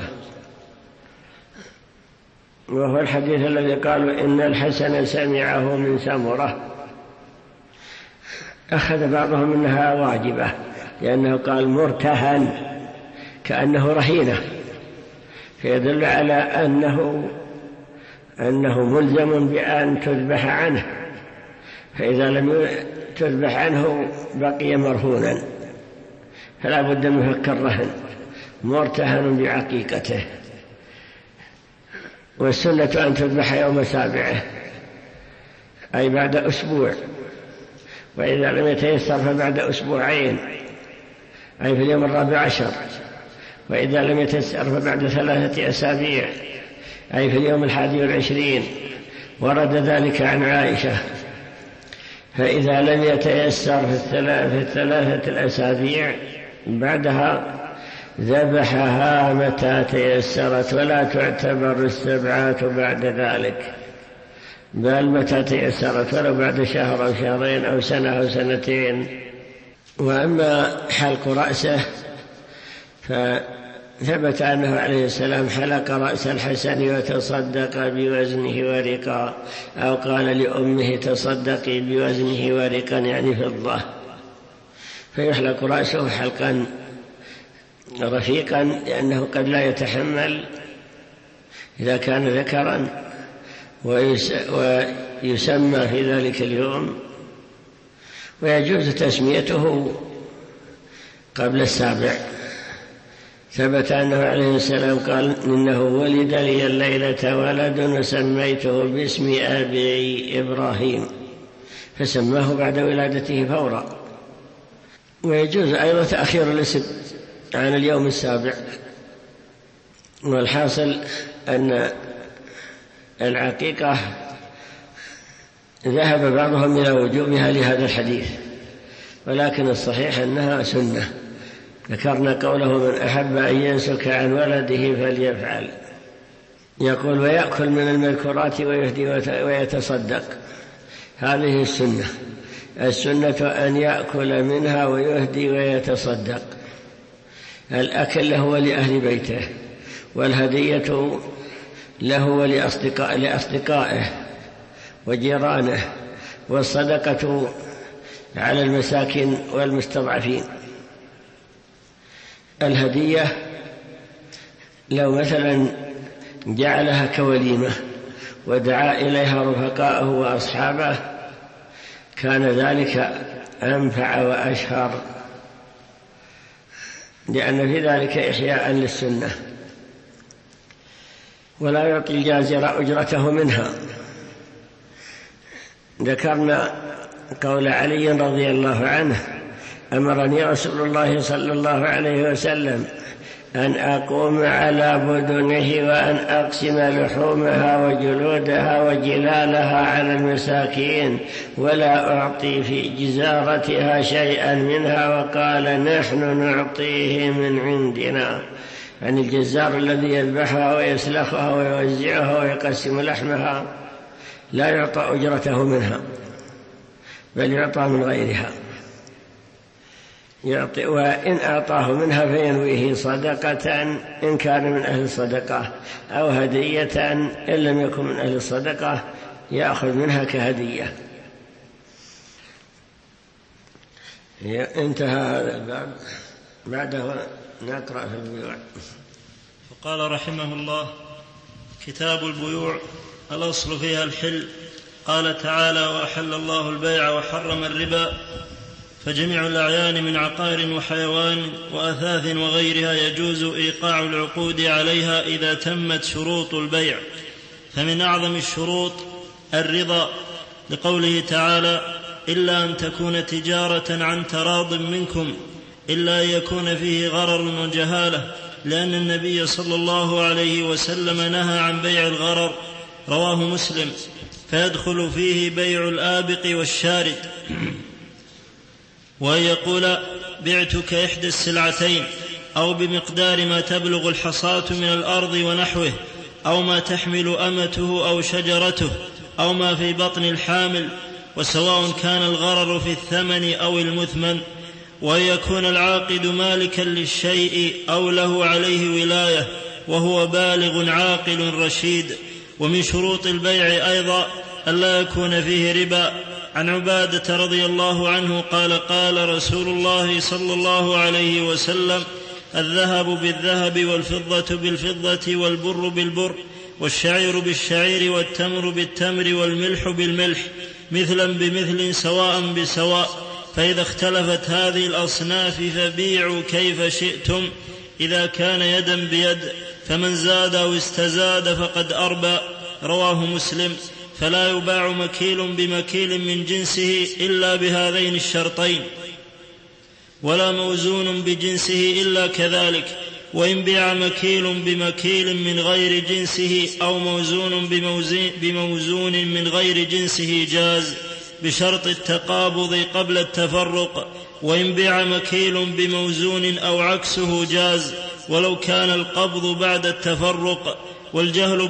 وهو الحديث الذي قالوا إن الحسن سمعه من سمرة. أخذ بعضهم أنها واجبة لأنه قال مرتهن كأنه رهينة، فيدل على أنه ملزم بأن تذبح عنه، فإذا لم تذبح عنه بقي مرهونا، فلا بد من فك الرهن. مرتهن بعقيقته. والسنة أن تذبح يوم سابعه أي بعد أسبوع، وإذا لم يتيسر فبعد أسبوعين أي في اليوم 14، وإذا لم يتيسر فبعد 3 أسابيع أي في اليوم 21. ورد ذلك عن عائشة. فإذا لم يتيسر في 3 الأسابيع بعدها ذبحها متى تيسرت، ولا تعتبر 7 بعد ذلك، بل متى تيسرت، ولو بعد شهر أو شهرين أو سنة أو سنتين. وأما حلق رأسه فثبت أنه عليه السلام حلق رأس الحسن وتصدق بوزنه ورقا، أو قال لأمه تصدقي بوزنه ورقا يعني فضة. فيحلق رأسه حلقا رفيقا لأنه قد لا يتحمل إذا كان ذكرا، ويسمى في ذلك اليوم، ويجوز تسميته قبل 7. ثبت أنه عليه السلام قال إنه ولد لي الليلة ولد وسميته باسم أبي إبراهيم، فسماه بعد ولادته فورا. ويجوز أيضا تأخير الاسم عن اليوم 7. والحاصل أن العقيقة ذهب بعضهم إلى وجوبها لهذا الحديث، ولكن الصحيح أنها سنة. ذكرنا قوله: من أحب أن ينسك عن ولده فليفعل. يقول: ويأكل من المذكورات ويهدي ويتصدق. هذه السنة. السنة أن يأكل منها ويهدي ويتصدق. الأكل له ولأهل بيته، والهدية له ولأصدقائه وجيرانه، والصدقة على المساكين والمستضعفين. الهدية لو مثلا جعلها كوليمة ودعا إليها رفقاءه وأصحابه كان ذلك أنفع وأشهر، لأن في ذلك إحياء للسنة. ولا يعطي الجازر أجرته منها. ذكرنا قول علي رضي الله عنه: أمرني رسول الله صلى الله عليه وسلم أن أقوم على بدنه وأن أقسم لحومها وجلودها وجلالها على المساكين، ولا أعطي في جزارتها شيئا منها، وقال: نحن نعطيه من عندنا. يعني الجزار الذي يذبحها ويسلخها ويوزعها ويقسم لحمها لا يعطى أجرته منها، بل يعطى من غيرها. يعطي، وإن أعطاه منها فينويه صدقة إن كان من أهل الصدقة، أو هدية إن لم يكن من أهل الصدقة يأخذ منها كهدية. انتهى هذا الباب. بعده نقرأ في البيوع. فقال رحمه الله: كتاب البيوع، الأصل فيها الحل. قال تعالى: وأحل الله البيع وحرم الربا. فجميع الأعيان من عقار وحيوان وأثاث وغيرها يجوز إيقاع العقود عليها إذا تمت شروط البيع. فمن أعظم الشروط الرضا، لقوله تعالى: إلا أن تكون تجارة عن تراض منكم، إلا أن يكون فيه غرر وجهالة، لأن النبي صلى الله عليه وسلم نهى عن بيع الغرر. رواه مسلم. فيدخل فيه بيع الآبق والشارد، وأن يقول: بعتك إحدى السلعتين، أو بمقدار ما تبلغ الحصاة من الأرض ونحوه، أو ما تحمل أمته أو شجرته، أو ما في بطن الحامل، وسواء كان الغرر في الثمن أو المثمن. وأن يكون العاقد مالكا للشيء أو له عليه ولاية، وهو بالغ عاقل رشيد. ومن شروط البيع أيضا ألا يكون فيه ربا. عن عبادة رضي الله عنه قال: قال رسول الله صلى الله عليه وسلم: الذهب بالذهب، والفضة بالفضة، والبر بالبر، والشعير بالشعير، والتمر بالتمر، والملح بالملح، مثلا بمثل سواء بسواء. فإذا اختلفت هذه الأصناف فبيعوا كيف شئتم، إذا كان يدا بيد، فمن زاد أو استزاد فقد أربى. رواه مسلم. فلا يباع مكيل بمكيل من جنسه إلا بهذين الشرطين، ولا موزون بجنسه إلا كذلك. وإن بيع مكيل بمكيل من غير جنسه، أو موزون بموزون من غير جنسه جاز، بشرط التقابض قبل التفرق. وإن بيع مكيل بموزون أو عكسه جاز، ولو كان القبض بعد التفرق. والجهل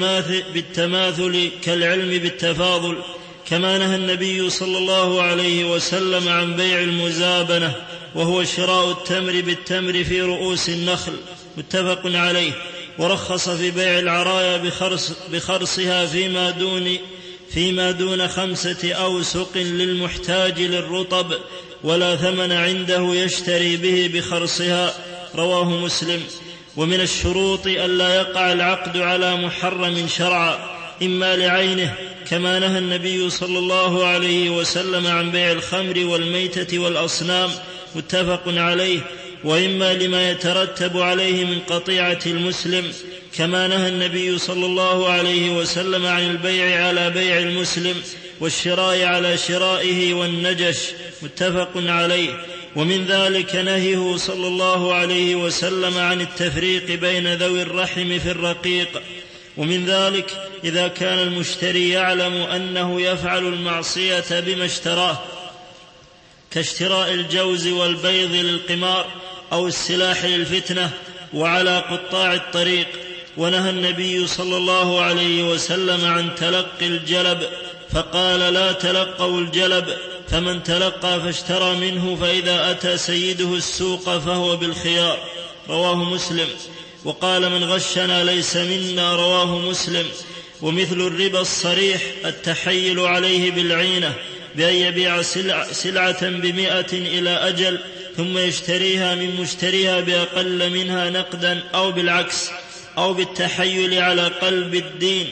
بالتماثل كالعلم بالتفاضل. كما نهى النبي صلى الله عليه وسلم عن بيع المزابنة، وهو شراء التمر بالتمر في رؤوس النخل، متفق عليه. ورخص في بيع العرايا بخرصها فيما دون 5 أوسق للمحتاج للرطب، ولا ثمن عنده يشتري به بخرصها. رواه مسلم. ومن الشروط ألا يقع العقد على محرم شرعا، إما لعينه كما نهى النبي صلى الله عليه وسلم عن بيع الخمر والميتة والأصنام، متفق عليه، وإما لما يترتب عليه من قطيعة المسلم، كما نهى النبي صلى الله عليه وسلم عن البيع على بيع المسلم، والشراء على شرائه والنجش، متفق عليه. ومن ذلك نهيه صلى الله عليه وسلم عن التفريق بين ذوي الرحم في الرقيق. ومن ذلك إذا كان المشتري يعلم أنه يفعل المعصية بما اشتراه، كاشتراء الجوز والبيض للقمار، أو السلاح للفتنة، وعلى قطاع الطريق. ونهى النبي صلى الله عليه وسلم عن تلقي الجلب، فقال: لا تلقوا الجلب، فمن تلقى فاشترى منه، فإذا أتى سيده السوق فهو بالخيار. رواه مسلم. وقال: من غشنا ليس منا. رواه مسلم. ومثل الربا الصريح التحيل عليه بالعينة، بأن يبيع سلعة ب100 إلى أجل، ثم يشتريها من مشتريها بأقل منها نقدا، أو بالعكس، أو بالتحيل على قلب الدين،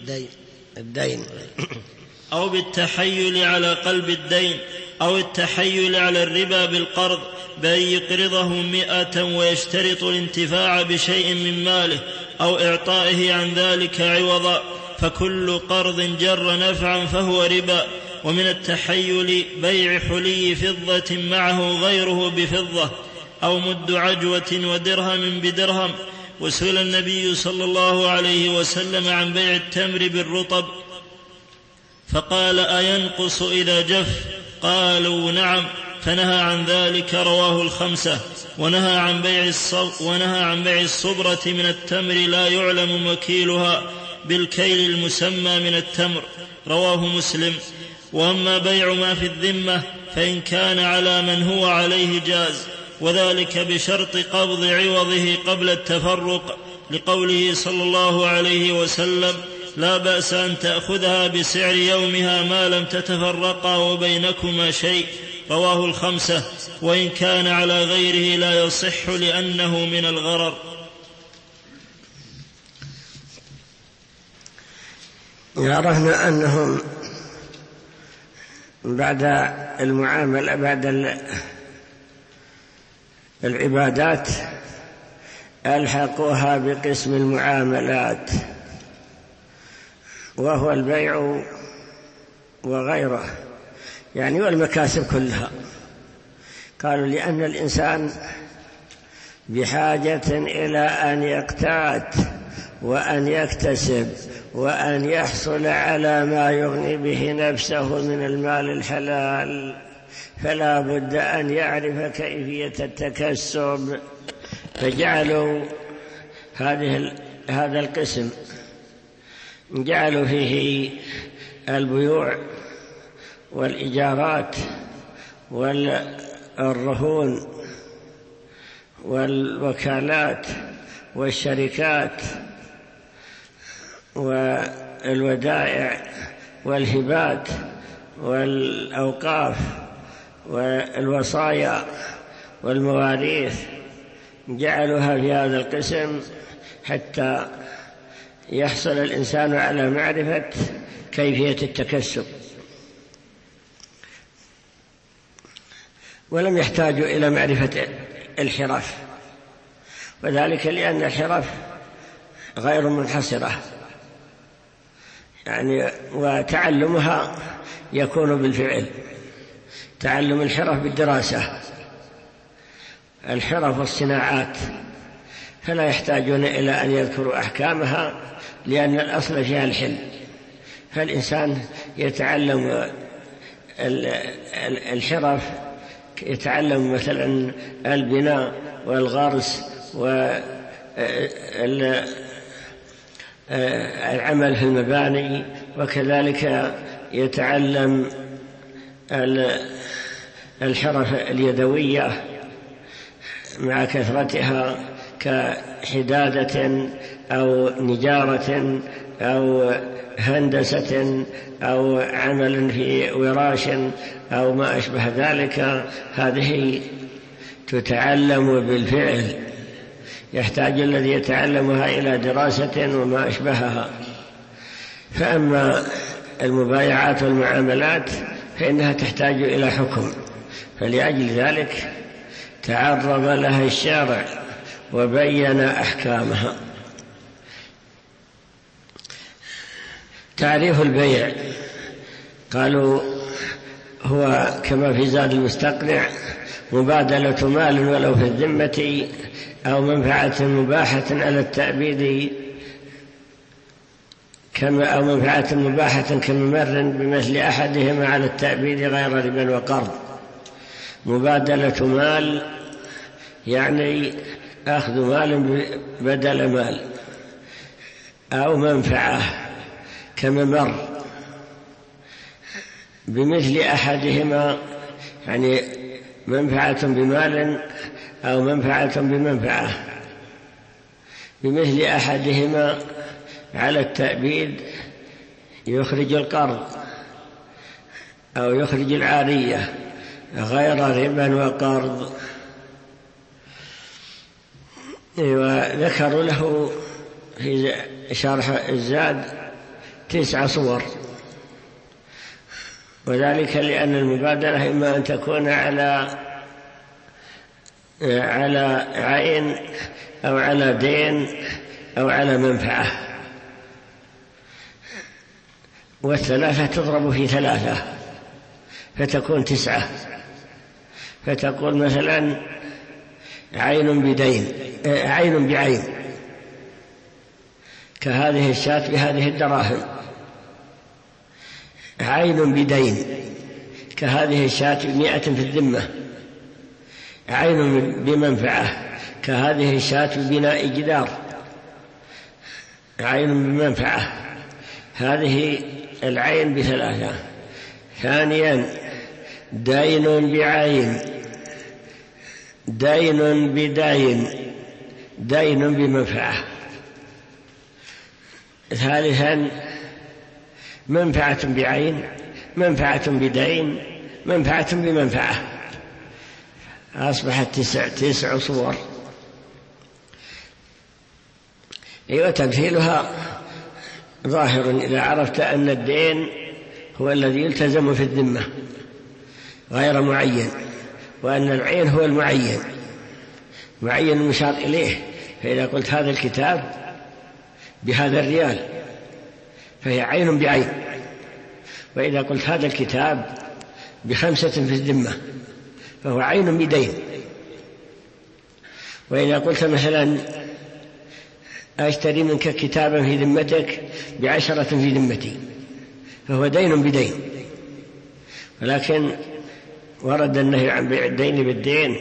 أو بالتحيل على قلب الدين، أو التحيل على الربا بالقرض، بأن يقرضه 100 ويشترط الانتفاع بشيء من ماله، أو إعطائه عن ذلك عوضا، فكل قرض جر نفعا فهو ربا. ومن التحيل بيع حلي فضة معه غيره بفضة، أو مد عجوة ودرهم بدرهم. وسئل النبي صلى الله عليه وسلم عن بيع التمر بالرطب، فقال: أينقص إذا جف؟ قالوا: نعم. فنهى عن ذلك. رواه الخمسة. ونهى عن بيع الصبرة من التمر لا يعلم مكيلها بالكيل المسمى من التمر. رواه مسلم. وأما بيع ما في الذمة فإن كان على من هو عليه جاز، وذلك بشرط قبض عوضه قبل التفرق، لقوله صلى الله عليه وسلم: لا بأس أن تأخذها بسعر يومها ما لم تتفرقا وبينكما شيء. رواه الخمسة، وإن كان على غيره لا يصح لأنه من الغرر. عرفنا أنهم بعد المعاملة بعد العبادات ألحقوها بقسم المعاملات، وهو البيع وغيره، يعني والمكاسب كلها. قالوا لأن الإنسان بحاجة إلى أن يقتات وأن يكتسب وأن يحصل على ما يغني به نفسه من المال الحلال، فلا بد أن يعرف كيفية التكسب. فجعلوا هذا القسم جعلوا فيه البيوع والإيجارات والرهون والوكالات والشركات والودائع والهبات والأوقاف والوصايا والمواريث، جعلوها في هذا القسم حتى يحصل الإنسان على معرفة كيفية التكسب، ولم يحتاجوا إلى معرفة الحرف، وذلك لأن الحرف غير منحصرة، يعني وتعلمها يكون بالفعل. تعلم الحرف بالدراسة، الحرف والصناعات فلا يحتاجون إلى أن يذكروا أحكامها لأن الأصل فيها الحل. فالإنسان يتعلم الحرف، يتعلم مثلا البناء والغرس والعمل في المباني، وكذلك يتعلم الحرف اليدوية مع كثرتها كحدادة أو نجارة أو هندسة أو عمل في وراش أو ما أشبه ذلك. هذه تتعلم بالفعل، يحتاج الذي يتعلمها إلى دراسة وما أشبهها. فأما المبايعات والمعاملات فإنها تحتاج إلى حكم، فلأجل ذلك تعرض لها الشارع وبين أحكامها. تعريف البيع قالوا هو كما في زاد المستقنع: مبادلة مال ولو في الذمة أو منفعة مباحة على التأبيد أو منفعة مباحة كممر بمثل أحدهما على التأبيد غير ربا وقرض. مبادلة مال يعني أخذ مال بدل مال، أو منفعة كممر بمثل أحدهما، يعني منفعة بمال أو منفعة بمنفعة بمثل أحدهما على التأبيد يخرج القرض أو يخرج العارية غير ربا وقرض. وذكروا له في شرح الزاد 9 صور، وذلك لأن المبادلة إما أن تكون على عين أو على دين أو على منفعة، والثلاثة تضرب في 3 فتكون 9. فتقول مثلا عين بدين، عين بعين كهذه الشاة بهذه الدراهم، عين بدين كهذه الشاة 100 في الذمة، عين بمنفعة كهذه الشاة ببناء جدار، عين بمنفعة. هذه العين ب3. ثانيا دين بعين، دين بدين، دين بمنفعة. ثالثا منفعة بعين، منفعة بدين، منفعة بمنفعة، أصبحت تسع صور. وتمثيلها ظاهر إذا عرفت أن الدين هو الذي يلتزم في الذمة غير معين، وأن العين هو المعين، معين مشار إليه. فإذا قلت هذا الكتاب بهذا الريال فهي عين بعين، وإذا قلت هذا الكتاب ب5 في الذمة فهو عين بدين. وإذا قلت مثلا أشتري منك كتابا في ذمتك ب10 في ذمتي فهو دين بدين. ولكن ورد النهي عن بيع الدين بالدين،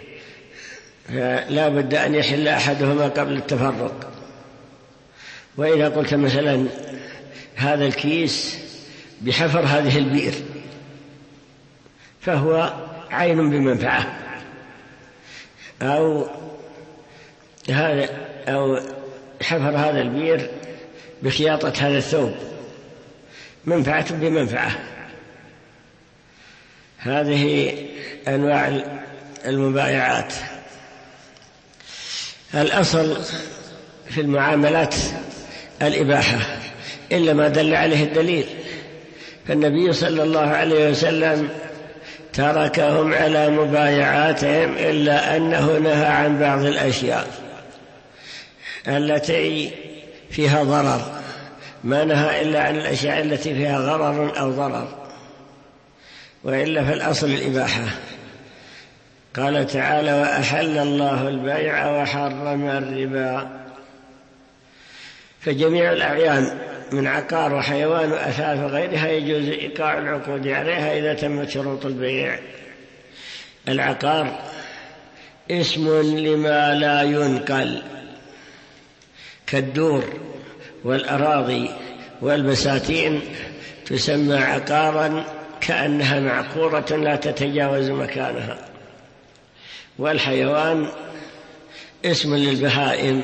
فلا بد أن يحل أحدهما قبل التفرق. وإذا قلت مثلا هذا الكيس بحفر هذه البئر فهو عين بمنفعة، أو حفر هذا البئر بخياطة هذا الثوب، منفعة بمنفعة. هذه أنواع المبايعات. الأصل في المعاملات الإباحة إلا ما دل عليه الدليل، فالنبي صلى الله عليه وسلم تركهم على مبايعاتهم إلا أنه نهى عن بعض الأشياء التي فيها ضرر، ما نهى إلا عن الأشياء التي فيها غرر أو ضرر، وإلا فالأصل الإباحة. قال تعالى: وأحل الله البيع وحرم الربا. فجميع الأعيان من عقار وحيوان وأثاث وغيرها يجوز إيقاع العقود عليها إذا تمت شروط البيع. العقار اسم لما لا ينقل، كالدور والأراضي والبساتين تسمى عقارا كأنها معقورة لا تتجاوز مكانها. والحيوان اسم للبهائم،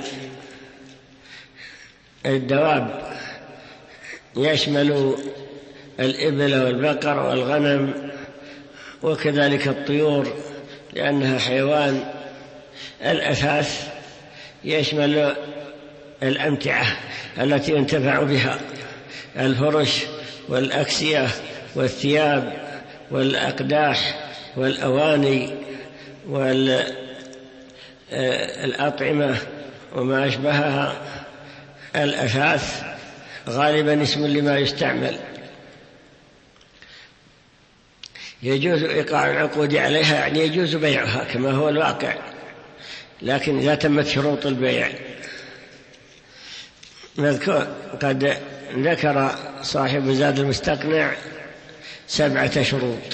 الدواب يشمل الإبل والبقر والغنم، وكذلك الطيور لأنها حيوان. الأثاث يشمل الأمتعة التي ينتفع بها، الفرش والأكسية والثياب والأقداح والأواني والأطعمة وما أشبهها. الأثاث غالبا اسم لما يستعمل. يجوز إيقاع العقود عليها، يعني يجوز بيعها كما هو الواقع، لكن إذا تمت شروط البيع. قد ذكر صاحب زاد المستقنع 7 شروط،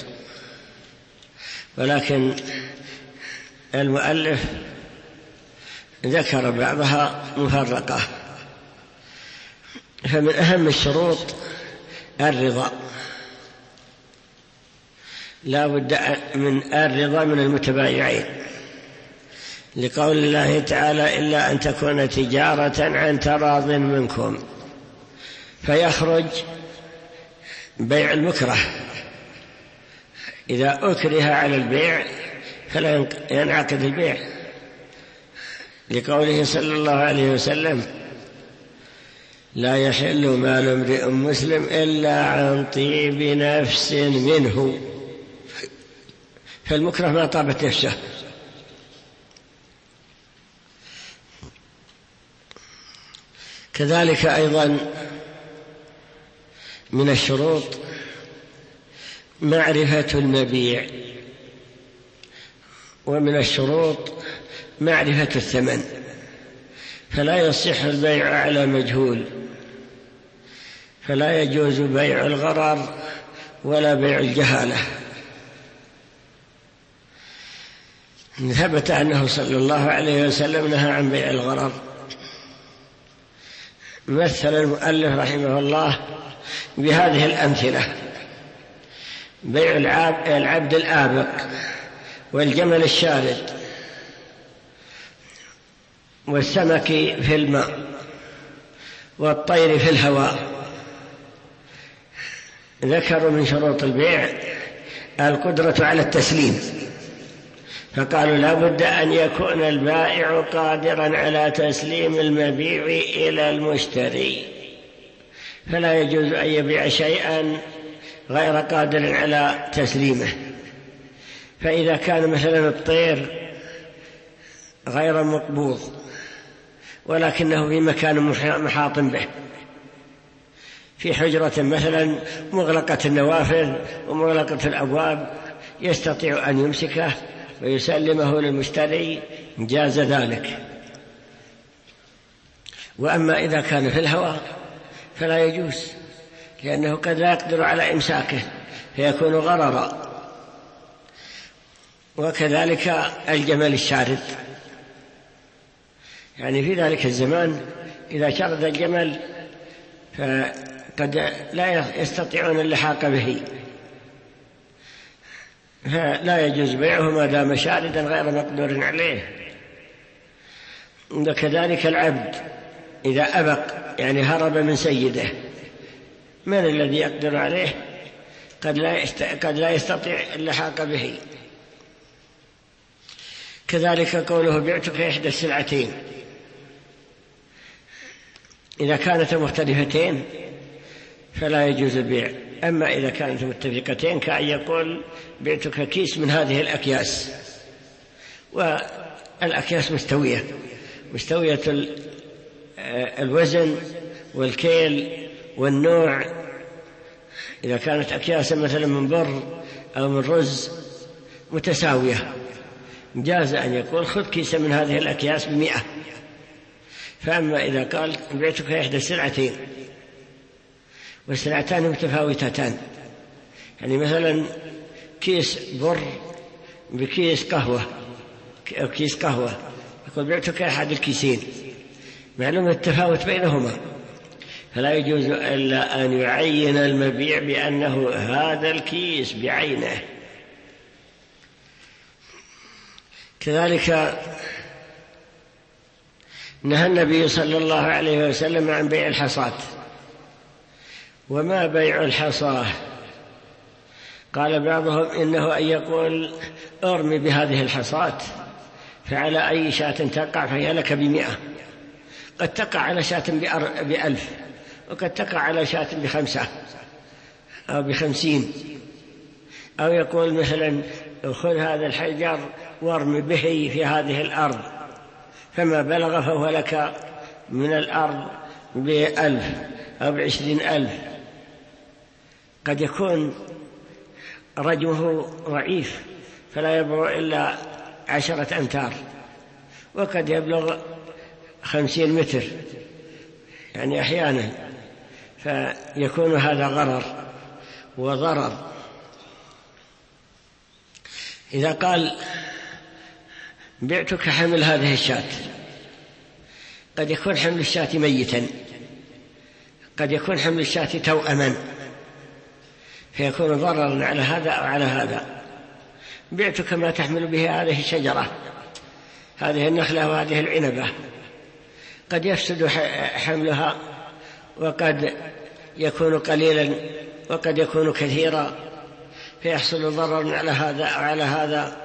ولكن المؤلف ذكر بعضها مفرقة. فمن أهم الشروط الرضا، لا بد من الرضا من المتبايعين، لقول الله تعالى: إلا أن تكون تجارة عن تراض منكم. فيخرج بيع المكره، إذا أكره على البيع فلا ينعقد البيع، لقوله صلى الله عليه وسلم: لا يحل مال امرئ مسلم إلا عن طيب نفس منه. فالمكره ما طابت نفسه. كذلك أيضا من الشروط معرفة المبيع، ومن الشروط معرفة الثمن، فلا يصح البيع على مجهول، فلا يجوز بيع الغرر ولا بيع الجهالة. ثبت أنه صلى الله عليه وسلم نهى عن بيع الغرر. مثل المؤلف رحمه الله بهذه الأمثلة: بيع العبد الآبق والجمل الشارد والسمك في الماء والطير في الهواء. ذكروا من شروط البيع القدرة على التسليم، فقالوا لا بد أن يكون البائع قادرا على تسليم المبيع إلى المشتري، فلا يجوز أن يبيع شيئا غير قادر على تسليمه. فإذا كان مثلا الطير غير مقبوض ولكنه في مكان محاط به، في حجرة مثلا مغلقة النوافذ ومغلقة الأبواب، يستطيع أن يمسكه ويسلمه للمشتري، جاز ذلك. وأما إذا كان في الهواء فلا يجوز، لأنه قد لا يقدر على إمساكه فيكون غررا. وكذلك الجمل الشارد، يعني في ذلك الزمان إذا شرد الجمل فقد لا يستطيعون اللحاق به، فلا يجوز بيعه ما دام شاردا غير مقدور عليه. وكذلك العبد إذا أبق، يعني هرب من سيده، من الذي يقدر عليه؟ قد لا يستطيع اللحاق به. كذلك قوله بعتك إحدى السلعتين، إذا كانت مختلفتين فلا يجوز البيع. أما إذا كانت متفقتين كأن يقول بعتك كيس من هذه الأكياس، والأكياس مستوية الوزن والكيل والنوع. إذا كانت أكياسا مثلا من بر أو من رز متساوية، جاز أن يقول خذ كيسا من هذه الأكياس ب100. فأما إذا قال بعتك إحدى السلعتين والسلعتان متفاوتتان، يعني مثلا كيس بر بكيس قهوة أو كيس قهوة، يقول بعتك أحد الكيسين، معلوم التفاوت بينهما، فلا يجوز إلا أن يعين المبيع بأنه هذا الكيس بعينه. كذلك نهى النبي صلى الله عليه وسلم عن بيع الحصاة. وما بيع الحصاة؟ قال بعضهم إنه أن يقول ارمي بهذه الحصاة، فعلى أي شاة تقع فهي لك ب100، قد تقع على شاة ب1000، وقد تقع على شاة ب5 أو ب50. أو يقول مثلا خذ هذا الحجر وارمي به في هذه الأرض، فما بلغ فهو لك من الأرض ب1000 أو ب20,000. قد يكون رجمه ضعيف فلا يبلغ إلا 10 أمتار، وقد يبلغ 50 متر يعني أحيانا، فيكون هذا غرر وضرر. إذا قال بعتك حمل هذه الشاة، قد يكون حمل الشاة ميتا، قد يكون حمل الشاة توأما، فيكون ضررا على هذا أو على هذا. بعتك ما تحمل به هذه الشجرة، هذه النخلة وهذه العنبة، قد يفسد حملها، وقد يكون قليلا وقد يكون كثيرا، فيحصل ضرر على هذا أو على هذا.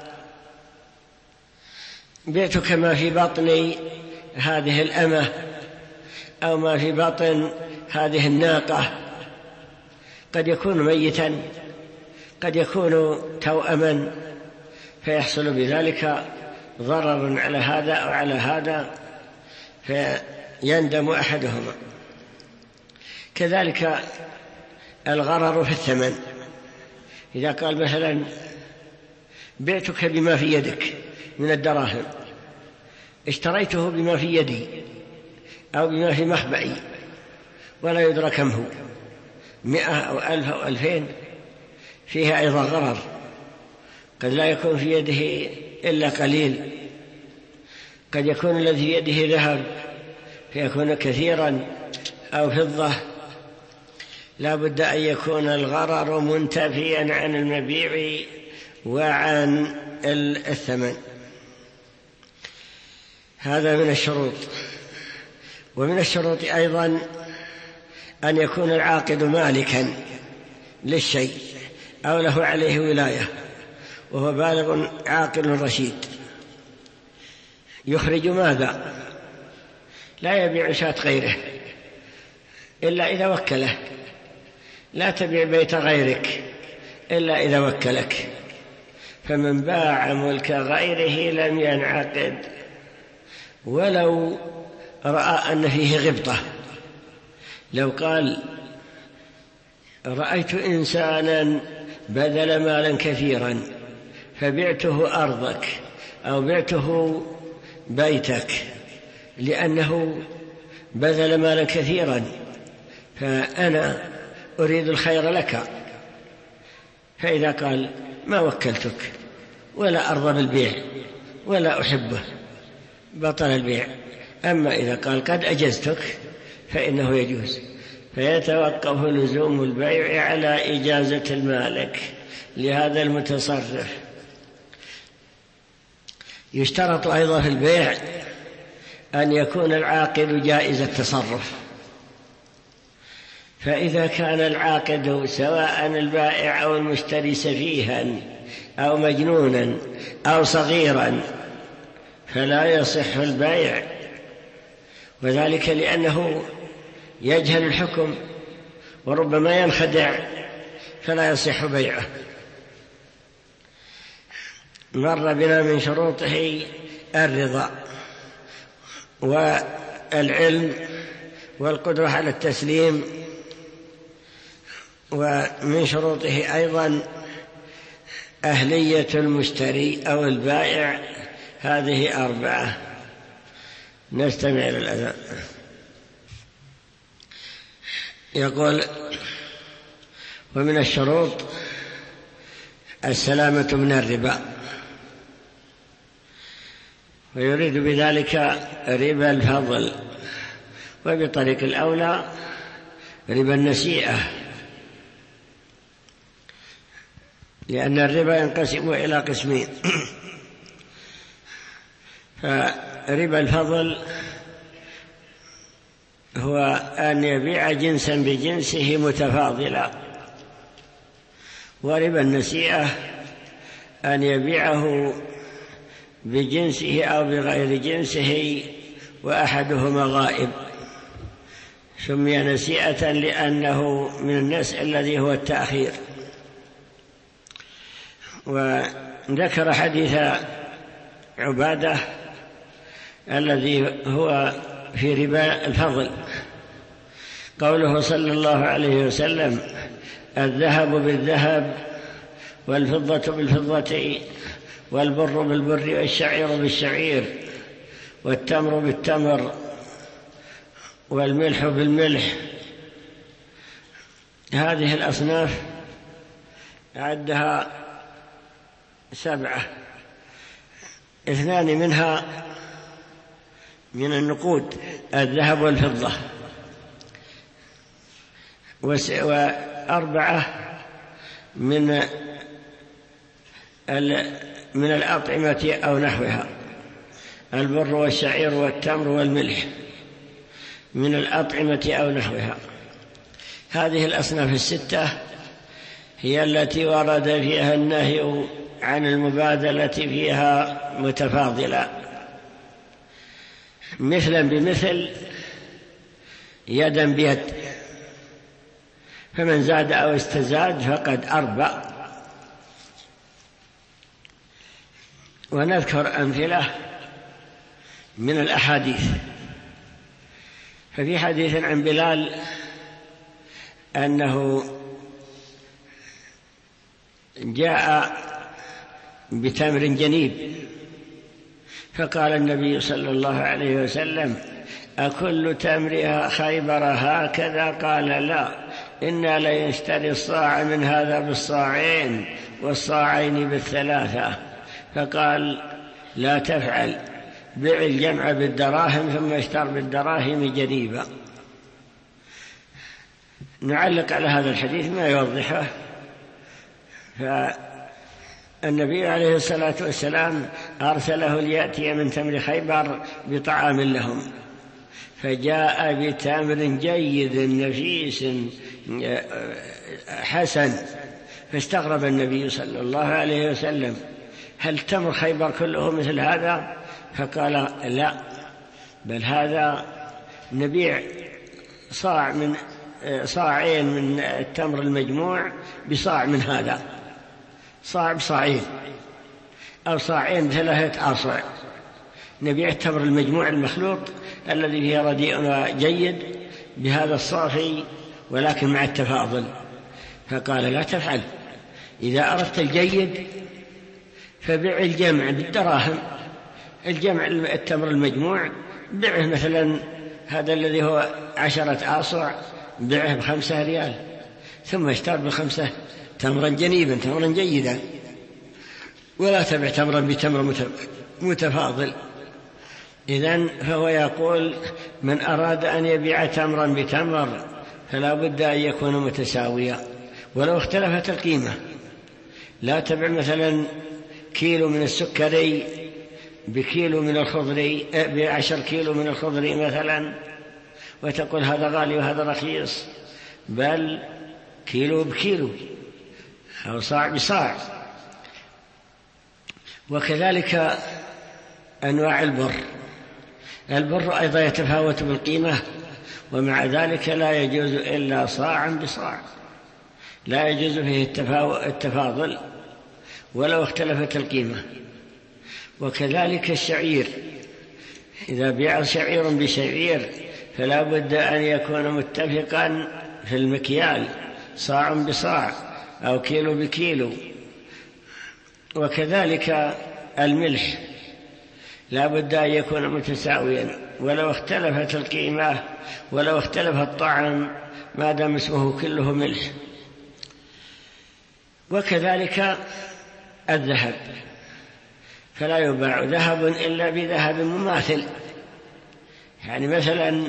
بعتك ما في بطن هذه الأمة أو ما في بطن هذه الناقة، قد يكون ميتا، قد يكون توأما، فيحصل بذلك ضرر على هذا أو على هذا، فيندم أحدهما. كذلك الغرر في الثمن، إذا قال مثلا بعتك بما في يدك من الدراهم، اشتريته بما في يدي أو بما في مخبئي ولا يدرى كم هو، 100 أو 1000 أو 2000، فيها أيضا غرر، قد لا يكون في يده إلا قليل، قد يكون الذي في يده ذهب فيكون كثيرا أو فضة. لا بد أن يكون الغرر منتفيا عن المبيع وعن الثمن. هذا من الشروط. ومن الشروط أيضا أن يكون العاقد مالكا للشيء، أو له عليه ولاية وهو بالغ عاقل رشيد، يخرج ماذا؟ لا يبيع شاة غيره إلا إذا وكله، لا تبيع بيت غيرك إلا إذا وكلك. فمن باع ملك غيره لم ينعقد ولو رأى أن فيه غبطة. لو قال رأيت إنسانا بذل مالا كثيرا فبعته أرضك أو بعته بيتك لأنه بذل مالا كثيرا، فأنا أريد الخير لك، فإذا قال ما وكلتك ولا أرضى بالبيع ولا أحبه بطل البيع. أما إذا قال قد أجزتك فإنه يجوز. فيتوقف لزوم البيع على إجازة المالك لهذا المتصرف. يشترط أيضا في البيع أن يكون العاقد جائز التصرف، فإذا كان العاقد سواء البائع أو المشتري سفيها أو مجنونا أو صغيرا فلا يصح البيع، وذلك لأنه يجهل الحكم وربما ينخدع فلا يصح بيعه. مر بنا من شروطه الرضا والعلم والقدرة على التسليم، ومن شروطه أيضا أهلية المشتري أو البائع. هذه 4. نستمع إلى الأذان. يقول ومن الشروط السلامة من الربا، ويريد بذلك ربا الفضل، وبطريق الأولى ربا النسيئة، لأن الربا ينقسم إلى قسمين. فربا الفضل هو أن يبيع جنسا بجنسه متفاضلا، وربا النسيئة أن يبيعه بجنسه أو بغير جنسه وأحدهما غائب. سمي نسيئة لأنه من النسء الذي هو التأخير. وذكر حديث عبادة الذي هو في ربا الفضل، قوله صلى الله عليه وسلم الذهب بالذهب والفضة بالفضة والبر بالبر والشعير بالشعير والتمر بالتمر والملح بالملح. هذه الأصناف عدها 7، 2 منها من النقود الذهب والفضة، و4 من الأطعمة أو نحوها، البر والشعير والتمر والملح من الأطعمة أو نحوها. هذه الأصناف 6 هي التي ورد فيها النهي عن المبادلة فيها متفاضلة، مثلا بمثل يدا بيد، فمن زاد أو استزاد فقد أربى. ونذكر أمثلة من الأحاديث. ففي حديث عن بلال أنه جاء بتمر جنيب، فقال النبي صلى الله عليه وسلم أكل تمر خيبر هكذا؟ قال لا، إنا لنشتري الصاع من هذا بالصاعين والصاعين بالثلاثة. فقال لا تفعل، بع الجمع بالدراهم ثم اشتر بالدراهم جنيبا. نعلق على هذا الحديث ما يوضحه. فالنبي عليه الصلاة والسلام أرسله ليأتي من تمر خيبر بطعام لهم، فجاء بتمر جيد نفيس حسن، فاستغرب النبي صلى الله عليه وسلم: هل تمر خيبر كله مثل هذا؟ فقال: لا، بل هذا نبيع صاعين من التمر المجموع بصاع من هذا، صاع بصاعين، أو صاعين ب3 أصاع، نبيع التمر المجموع المخلوط الذي فيه رديء وجيد بهذا الصافي، ولكن مع التفاضل. فقال: لا تفعل، إذا أردت الجيد فبيع الجمع بالدراهم، الجمع التمر المجموع بيعه مثلا هذا الذي هو 10 أصع بيعه ب5 ريال، ثم اشتر ب5 تمرا جنيبا، تمرا جيدا، ولا تبع تمرا بتمر متفاضل. إذن فهو يقول: من أراد أن يبيع تمرا بتمر فلا بد أن يكون متساويا ولو اختلفت القيمة. لا تبع مثلا كيلو من السكري بكيلو من الخضري، ب10 كيلو من الخضري مثلا، وتقول هذا غالي وهذا رخيص، بل كيلو بكيلو أو صاع بصاع. وكذلك أنواع البر أيضا يتفاوت بالقيمة، ومع ذلك لا يجوز إلا صاعا بصاع، لا يجوز فيه التفاضل ولو اختلفت القيمة. وكذلك الشعير، إذا بيع شعير بشعير فلا بد أن يكون متفقا في المكيال، صاع بصاع أو كيلو بكيلو. وكذلك الملح لا بد أن يكون متساويا ولو اختلفت القيمة، ولو اختلف الطعم، ما دام اسمه كله ملح. وكذلك الذهب، فلا يباع ذهب إلا بذهب مماثل، يعني مثلا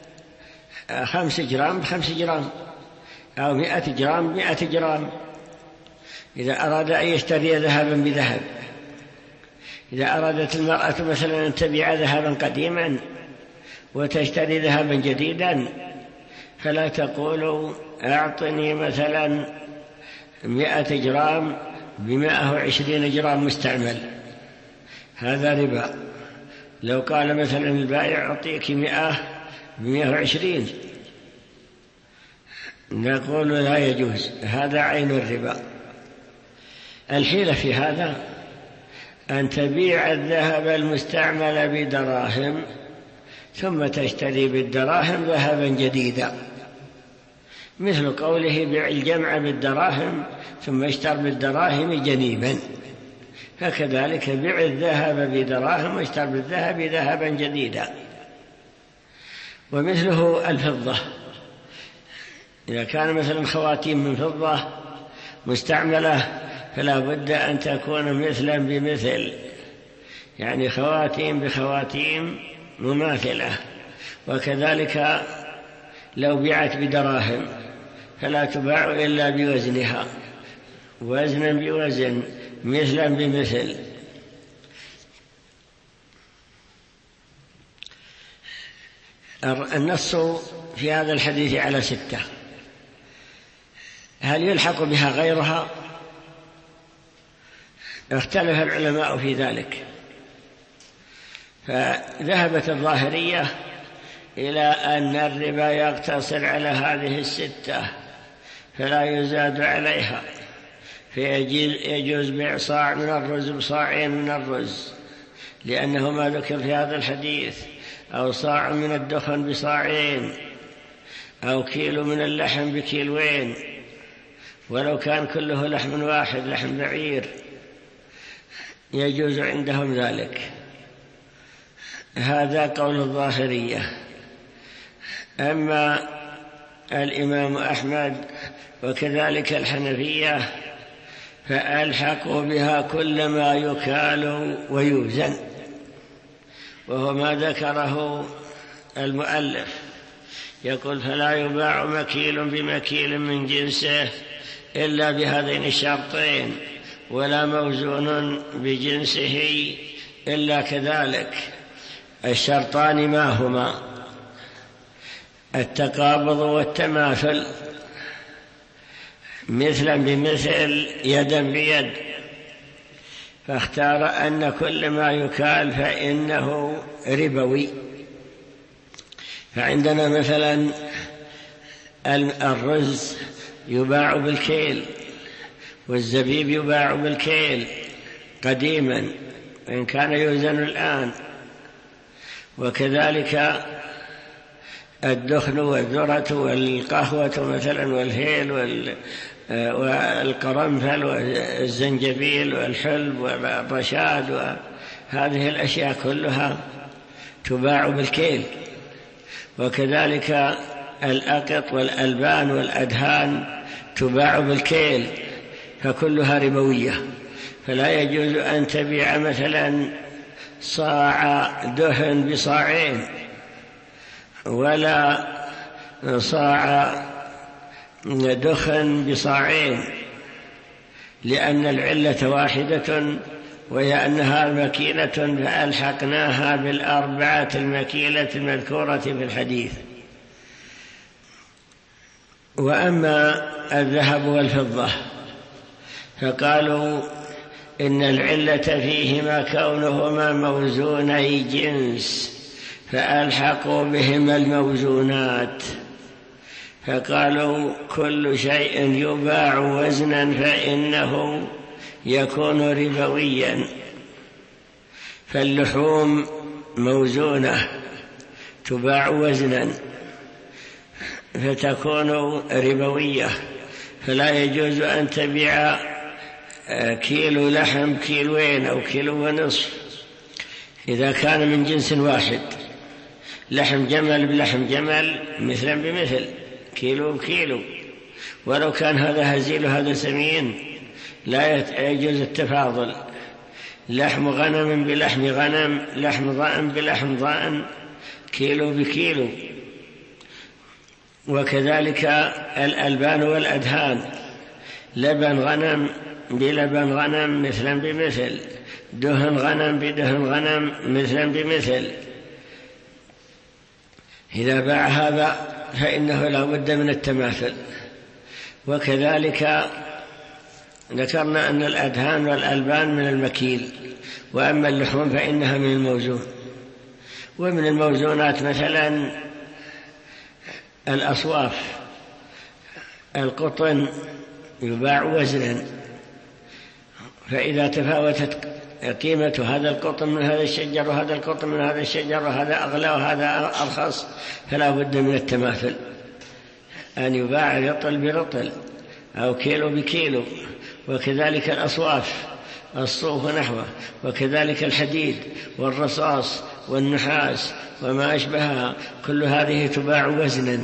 5 جرام ب5 جرام، أو 100 جرام ب100 جرام. إذا أراد أن يشتري ذهبا بذهب، إذا أرادت المرأة مثلا أن تبيع ذهبا قديما وتشتري ذهبا جديدا، فلا تقول: أعطني مثلا 100 جرام ب120 جرام مستعمل، هذا ربا. لو قال مثلا البائع: أعطيك 100 ب120، نقول: لا يجوز، هذا عين الربا. الحيلة في هذا أن تبيع الذهب المستعمل بدراهم ثم تشتري بالدراهم ذهبا جديدا، مثل قوله: بيع الجمع بالدراهم ثم اشتر بالدراهم جنيبا. فكذلك بيع الذهب بدراهم واشتر بالذهب ذهبا جديدا. ومثله الفضة، إذا كان مثلا خواتيم من فضة مستعملة فلا بد أن تكون مثلا بمثل، يعني خواتيم بخواتيم مماثلة. وكذلك لو بيعت بدراهم فلا تباع إلا بوزنها، وزنا بوزن، مثلا بمثل. النص في هذا الحديث على 6، هل يلحق بها غيرها؟ اختلف العلماء في ذلك، فذهبت الظاهرية إلى أن الربا يقتصر على هذه 6 فلا يزاد عليها، فيجوز بيع صاع من الرز بصاعين من الرز لأنه ما ذكر في هذا الحديث، أو صاع من الدخن بصاعين، أو كيلو من اللحم بكيلوين، ولو كان كله لحم واحد، لحم بعير، يجوز عندهم ذلك. هذا قول الظاهرية. أما الإمام أحمد وكذلك الحنفية فألحقوا بها كل ما يكال ويوزن، وهو ما ذكره المؤلف، يقول: فلا يباع مكيل بمكيل من جنسه إلا بهذين الشرطين، ولا موزون بجنسه إلا كذلك. الشرطان ما هما؟ التقابض والتماثل. مثلا بمثل يدا بيد، فاختار أن كل ما يكال فإنه ربوي. فعندنا مثلا الرز يباع بالكيل، والزبيب يباع بالكيل قديما وإن كان يوزن الآن، وكذلك الدخن والذرة والقهوة مثلا والهيل والقرنفل والزنجبيل والحلب والرشاد، وهذه الأشياء كلها تباع بالكيل. وكذلك الأقط والألبان والأدهان تباع بالكيل، فكلها ربوية. فلا يجوز أن تبيع مثلا صاع دهن بصاعين، ولا صاع دخن بصاعين، لأن العلة واحدة، وهي أنها مكيلة فألحقناها بالأربعة المكيلة المذكورة في الحديث. وأما الذهب والفضة فقالوا إن العلة فيهما كونهما موزوني جنس، فألحقوا بهما الموزونات، فقالوا كل شيء يباع وزنا فإنه يكون ربويا. فاللحوم موزونة تباع وزنا فتكون ربوية، فلا يجوز أن تبيع كيلو لحم كيلوين أو كيلو ونصف إذا كان من جنس واحد. لحم جمل بلحم جمل مثلا بمثل، كيلو بكيلو، ولو كان هذا هزيل وهذا سمين لا يجوز التفاضل. لحم غنم بلحم غنم، لحم ضأن بلحم ضأن، كيلو بكيلو. وكذلك الألبان والأدهان، لبن غنم بلبن غنم مثلا بمثل، دهن غنم بدهن غنم مثلا بمثل. إذا باع هذا فإنه لا بد من التماثل. وكذلك ذكرنا أن الأدهان والألبان من المكيل، وأما اللحوم فإنها من الموزون. ومن الموزونات مثلا الأصواف، القطن يباع وزنا، فإذا تفاوتت قيمة هذا القطن من هذا الشجر وهذا القطن من هذا الشجر وهذا أغلى وهذا أرخص فلا بد من التماثل، أن يباع رطل برطل أو كيلو بكيلو. وكذلك الأصواف، الصوف نحوه، وكذلك الحديد والرصاص والنحاس وما أشبهها، كل هذه تباع وزنا.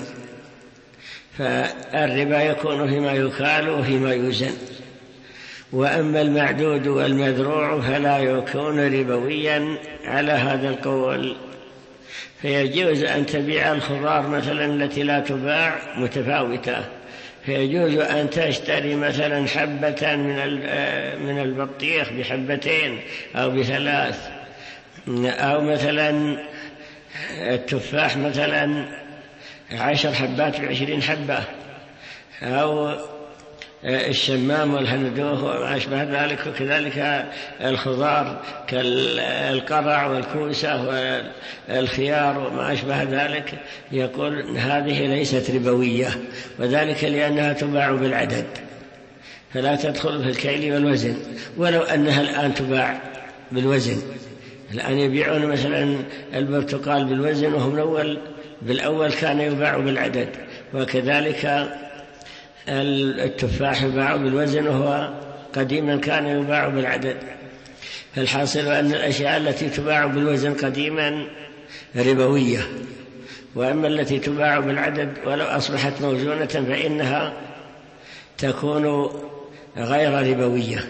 فالربا يكون فيما يكال وفيما يوزن. وأما المعدود والمذروع فلا يكون ربويا على هذا القول. فيجوز أن تبيع الخضار مثلا التي لا تباع متفاوتة، فيجوز أن تشتري مثلا حبة من البطيخ بحبتين أو بثلاث، أو مثلا التفاح مثلا 10 حبات ب20 حبة، أو الشمام والهندوه وما أشبه ذلك. وكذلك الخضار كالقرع والكوسة والخيار وما أشبه ذلك، يقول هذه ليست ربوية، وذلك لأنها تباع بالعدد فلا تدخل في الكيل والوزن، ولو أنها الآن تباع بالوزن. الآن يبيعون مثلا البرتقال بالوزن، وهم بالأول كان يباع بالعدد. وكذلك التفاح يباع بالوزن، وهو قديما كان يباع بالعدد. فالحاصل أن الأشياء التي تباع بالوزن قديما ربوية، وأما التي تباع بالعدد ولو أصبحت موزونة فإنها تكون غير ربوية.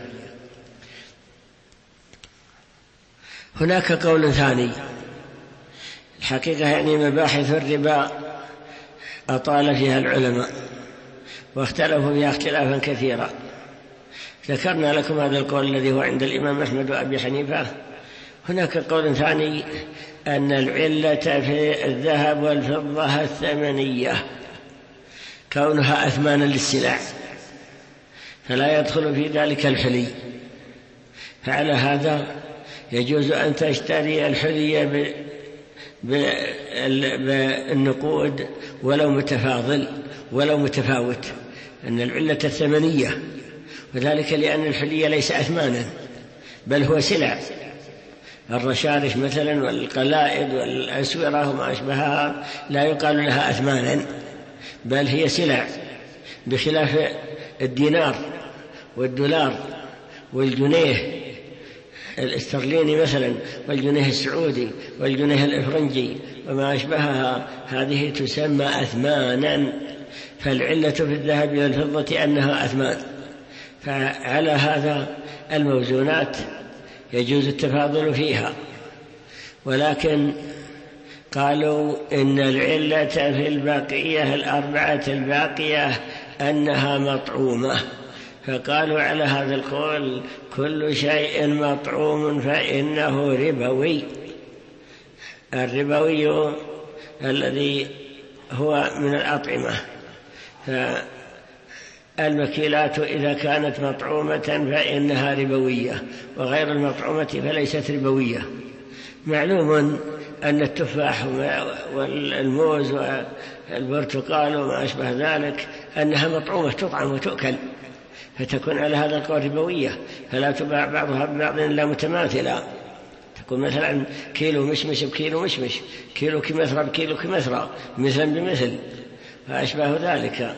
هناك قول ثاني، الحقيقة يعني مباحث الربا أطال فيها العلماء واختلفوا فيها اختلافا كثيرا. ذكرنا لكم هذا القول الذي هو عند الإمام أحمد وأبي حنيفة. هناك قول ثاني، أن العلة في الذهب والفضة الثمنية، كونها أثمانا للسلع، فلا يدخل في ذلك الحلي. فعلى هذا يجوز أن تشتري الحلي بالنقود ولو متفاضل ولو متفاوت، أن العلة الثمنية، وذلك لأن الحلي ليس أثمانا بل هو سلع. الرشارش مثلا والقلائد والأسورة وما أشبهها لا يقال لها أثمانا بل هي سلع، بخلاف الدينار والدولار والجنيه الاسترليني مثلا والجنيه السعودي والجنيه الإفرنجي وما أشبهها، هذه تسمى أثمانا. فالعلة في الذهب والفضة أنها أثمان. فعلى هذا الموزونات يجوز التفاضل فيها، ولكن قالوا إن العلة في البقية الأربعة الباقية أنها مطعومة، فقالوا على هذا القول كل شيء مطعوم فإنه ربوي. الربوي الذي هو من الأطعمة، فالمكيلات إذا كانت مطعومة فإنها ربوية، وغير المطعومة فليست ربوية. معلوم أن التفاح والموز والبرتقال وما أشبه ذلك أنها مطعومة تطعم وتؤكل، فتكون على هذا القول ربوية، فلا تباع بعضها ببعض إلا متماثلة. تكون مثلا كيلو مشمش بكيلو مشمش، كيلو كمثرى بكيلو كمثرى، مثلا بمثل، فأشبه ذلك.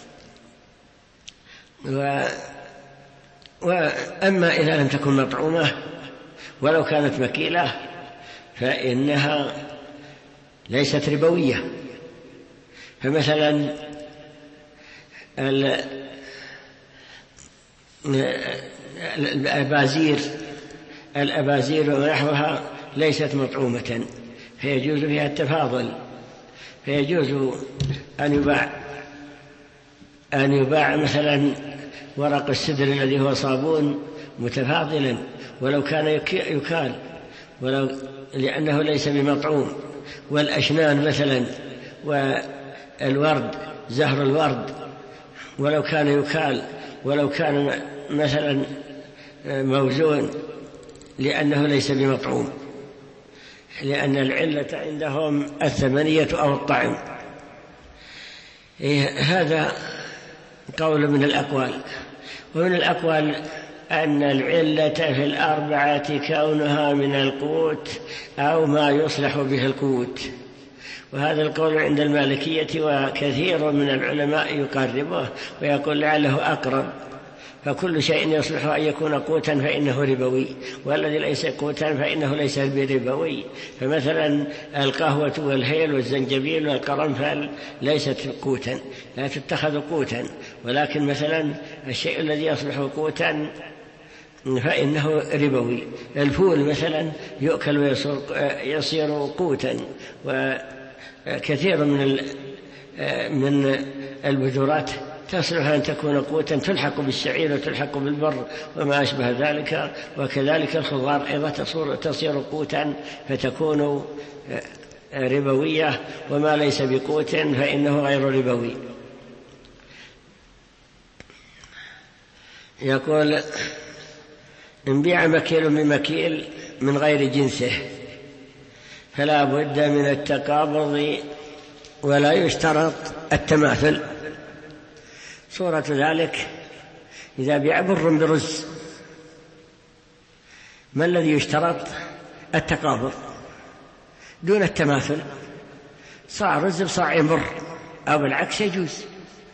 وأما إذا لم تكن مطعومة ولو كانت مكيلة فإنها ليست ربوية. فمثلا الأبازير ونحوها ليست مطعومة، فيجوز فيها التفاضل، فيجوز أن يباع مثلا ورق السدر الذي هو صابون متفاضلا ولو كان يكال، لأنه ليس بمطعوم. والأشنان مثلا والورد زهر الورد ولو كان يكال ولو كان مثلا موزون، لأنه ليس بمطعوم، لأن العلة عندهم الثمنية أو الطعم. هذا قول من الأقوال. ومن الأقوال أن العلة في الأربعة كونها من القوت أو ما يصلح به القوت، وهذا القول عند المالكية وكثير من العلماء يقربه ويقول لعله أقرب. فكل شيء يصلح أن يكون قوتا فإنه ربوي، والذي ليس قوتا فإنه ليس بربوي. فمثلا القهوة والهيل والزنجبيل والقرنفل ليست قوتا، لا تتخذ قوتا، ولكن مثلا الشيء الذي يصلح قوتا فإنه ربوي. الفول مثلا يؤكل ويصير قوتا. وكثير من البذورات تصلح أن تكون قوتا، تلحق بالشعير وتلحق بالبر وما أشبه ذلك. وكذلك الخضار أيضا تصير قوتا فتكون ربوية، وما ليس بقوت فإنه غير ربوي. يقول إن بيع مكيل بمكيل من غير جنسه فلا بد من التقابض ولا يشترط التماثل. صورة ذلك إذا بيع بر برز، ما الذي يشترط؟ التقابض دون التماثل. صاع رز بصاع بر أو بالعكس يجوز،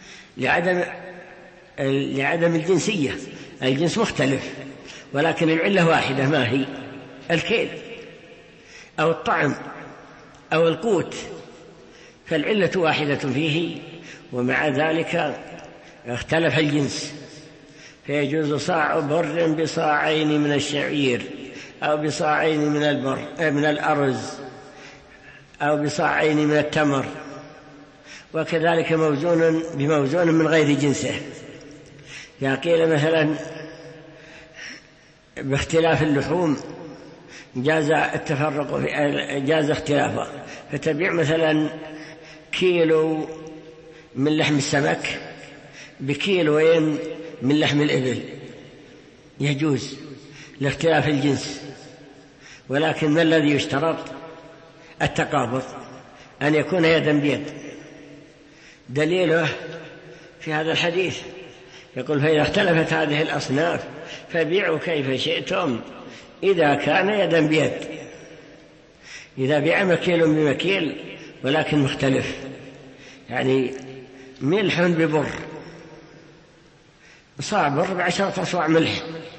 لعدم الجنسية. الجنس مختلف ولكن العلة واحدة، ما هي؟ الكيل أو الطعم أو القوت، فالعلة واحدة فيه، ومع ذلك اختلف الجنس. فيجوز صاع بر بصاعين من الشعير أو بصاعين من الأرز أو بصاعين من التمر، وكذلك موزون بموزون من غير جنسه. قيل مثلا باختلاف اللحوم جاز التفرق، جاز اختلافه، فتبيع مثلا كيلو من لحم السمك بكيلوين من لحم الإبل يجوز لاختلاف الجنس، ولكن ما الذي يشترط؟ التقابض، أن يكون يدا بيد. دليله في هذا الحديث يقول: فإذا اختلفت هذه الأصناف فبيعوا كيف شئتم إذا كان يدا بيد. إذا بيع مكيل بمكيل ولكن مختلف، يعني ملح ببر، صاع بر ب10 أصواع ملح،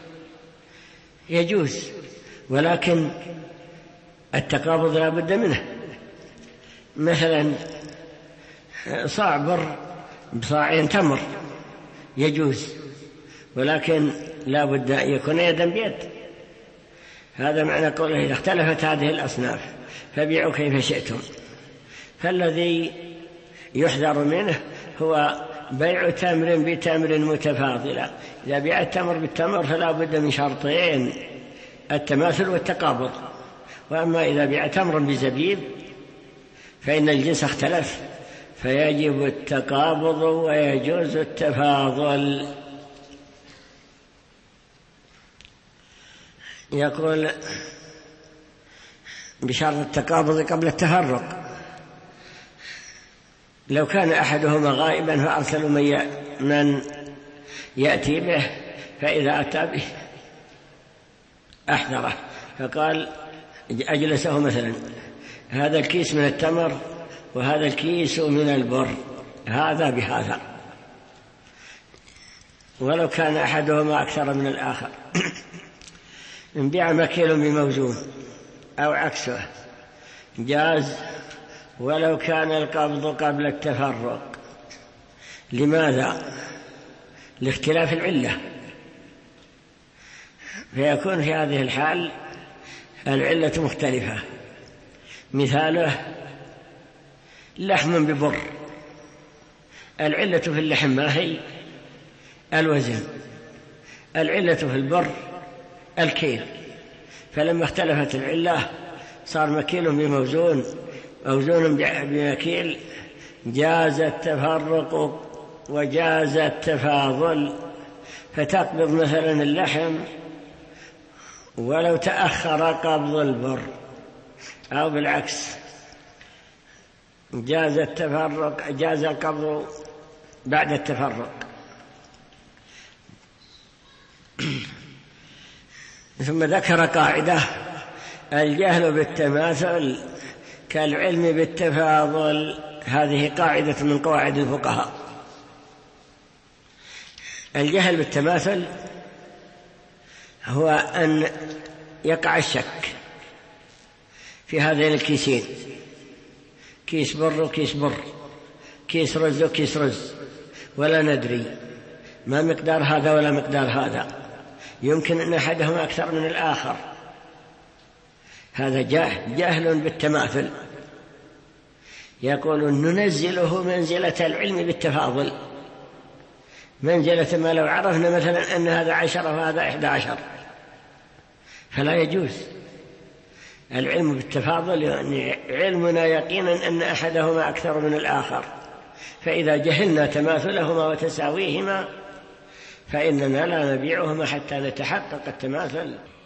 يجوز، ولكن التقابض لا بد منه. مثلا صاع بر بصاعين تمر يجوز، ولكن لا بد أن يكون يدا بيد. هذا معنى قوله: إذا اختلفت هذه الأصناف فبيعوا كيف شئتم. فالذي يحذر منه هو بيع تمر بتمر متفاضلا. إذا بيع التمر بالتمر فلا بد من شرطين: التماثل والتقابض. وأما إذا بيع تمر بزبيب فإن الجنس اختلف، فيجب التقابض ويجوز التفاضل. يقول: بشرط التقابض قبل التفرق. لو كان أحدهما غائبا فأرسلوا من يأتي به، فإذا أتى به أحضره، فقال: أجلسه مثلا هذا الكيس من التمر وهذا الكيس من البر، هذا بهذا، ولو كان أحدهما أكثر من الآخر. إن بيع مكيل بموزون أو عكسه جاز، ولو كان القبض قبل التفرق. لماذا؟ لاختلاف العلة، فيكون في هذه الحال العلة مختلفة. مثاله لحم ببر، العلة في اللحم ما هي؟ الوزن. العلة في البر الكيل، فلما اختلفت العلة صار مكيل بموزون، موزون بمكيل، جاز التفرق وجاز التفاضل. فتقبض مثلا اللحم ولو تأخر قبض البر، أو بالعكس جاز التفرق، جاز القبض بعد التفرق. ثم ذكر قاعدة: الجهل بالتماثل كالعلم بالتفاضل. هذه قاعدة من قواعد الفقهاء. الجهل بالتماثل هو أن يقع الشك في هذين الكيسين، كيس بر وكيس بر، كيس رز وكيس رز، ولا ندري ما مقدار هذا ولا مقدار هذا، يمكن أن أحدهما أكثر من الآخر. هذا جهل بالتماثل. يقول: ننزله منزلة العلم بالتفاضل، منزلة ما لو عرفنا مثلا أن هذا 10 وهذا 11، فلا يجوز. العلم بالتفاضل يعني علمنا يقينا أن أحدهما أكثر من الآخر، فإذا جهلنا تماثلهما وتساويهما فإننا لا نبيعهما حتى نتحقق التماثل.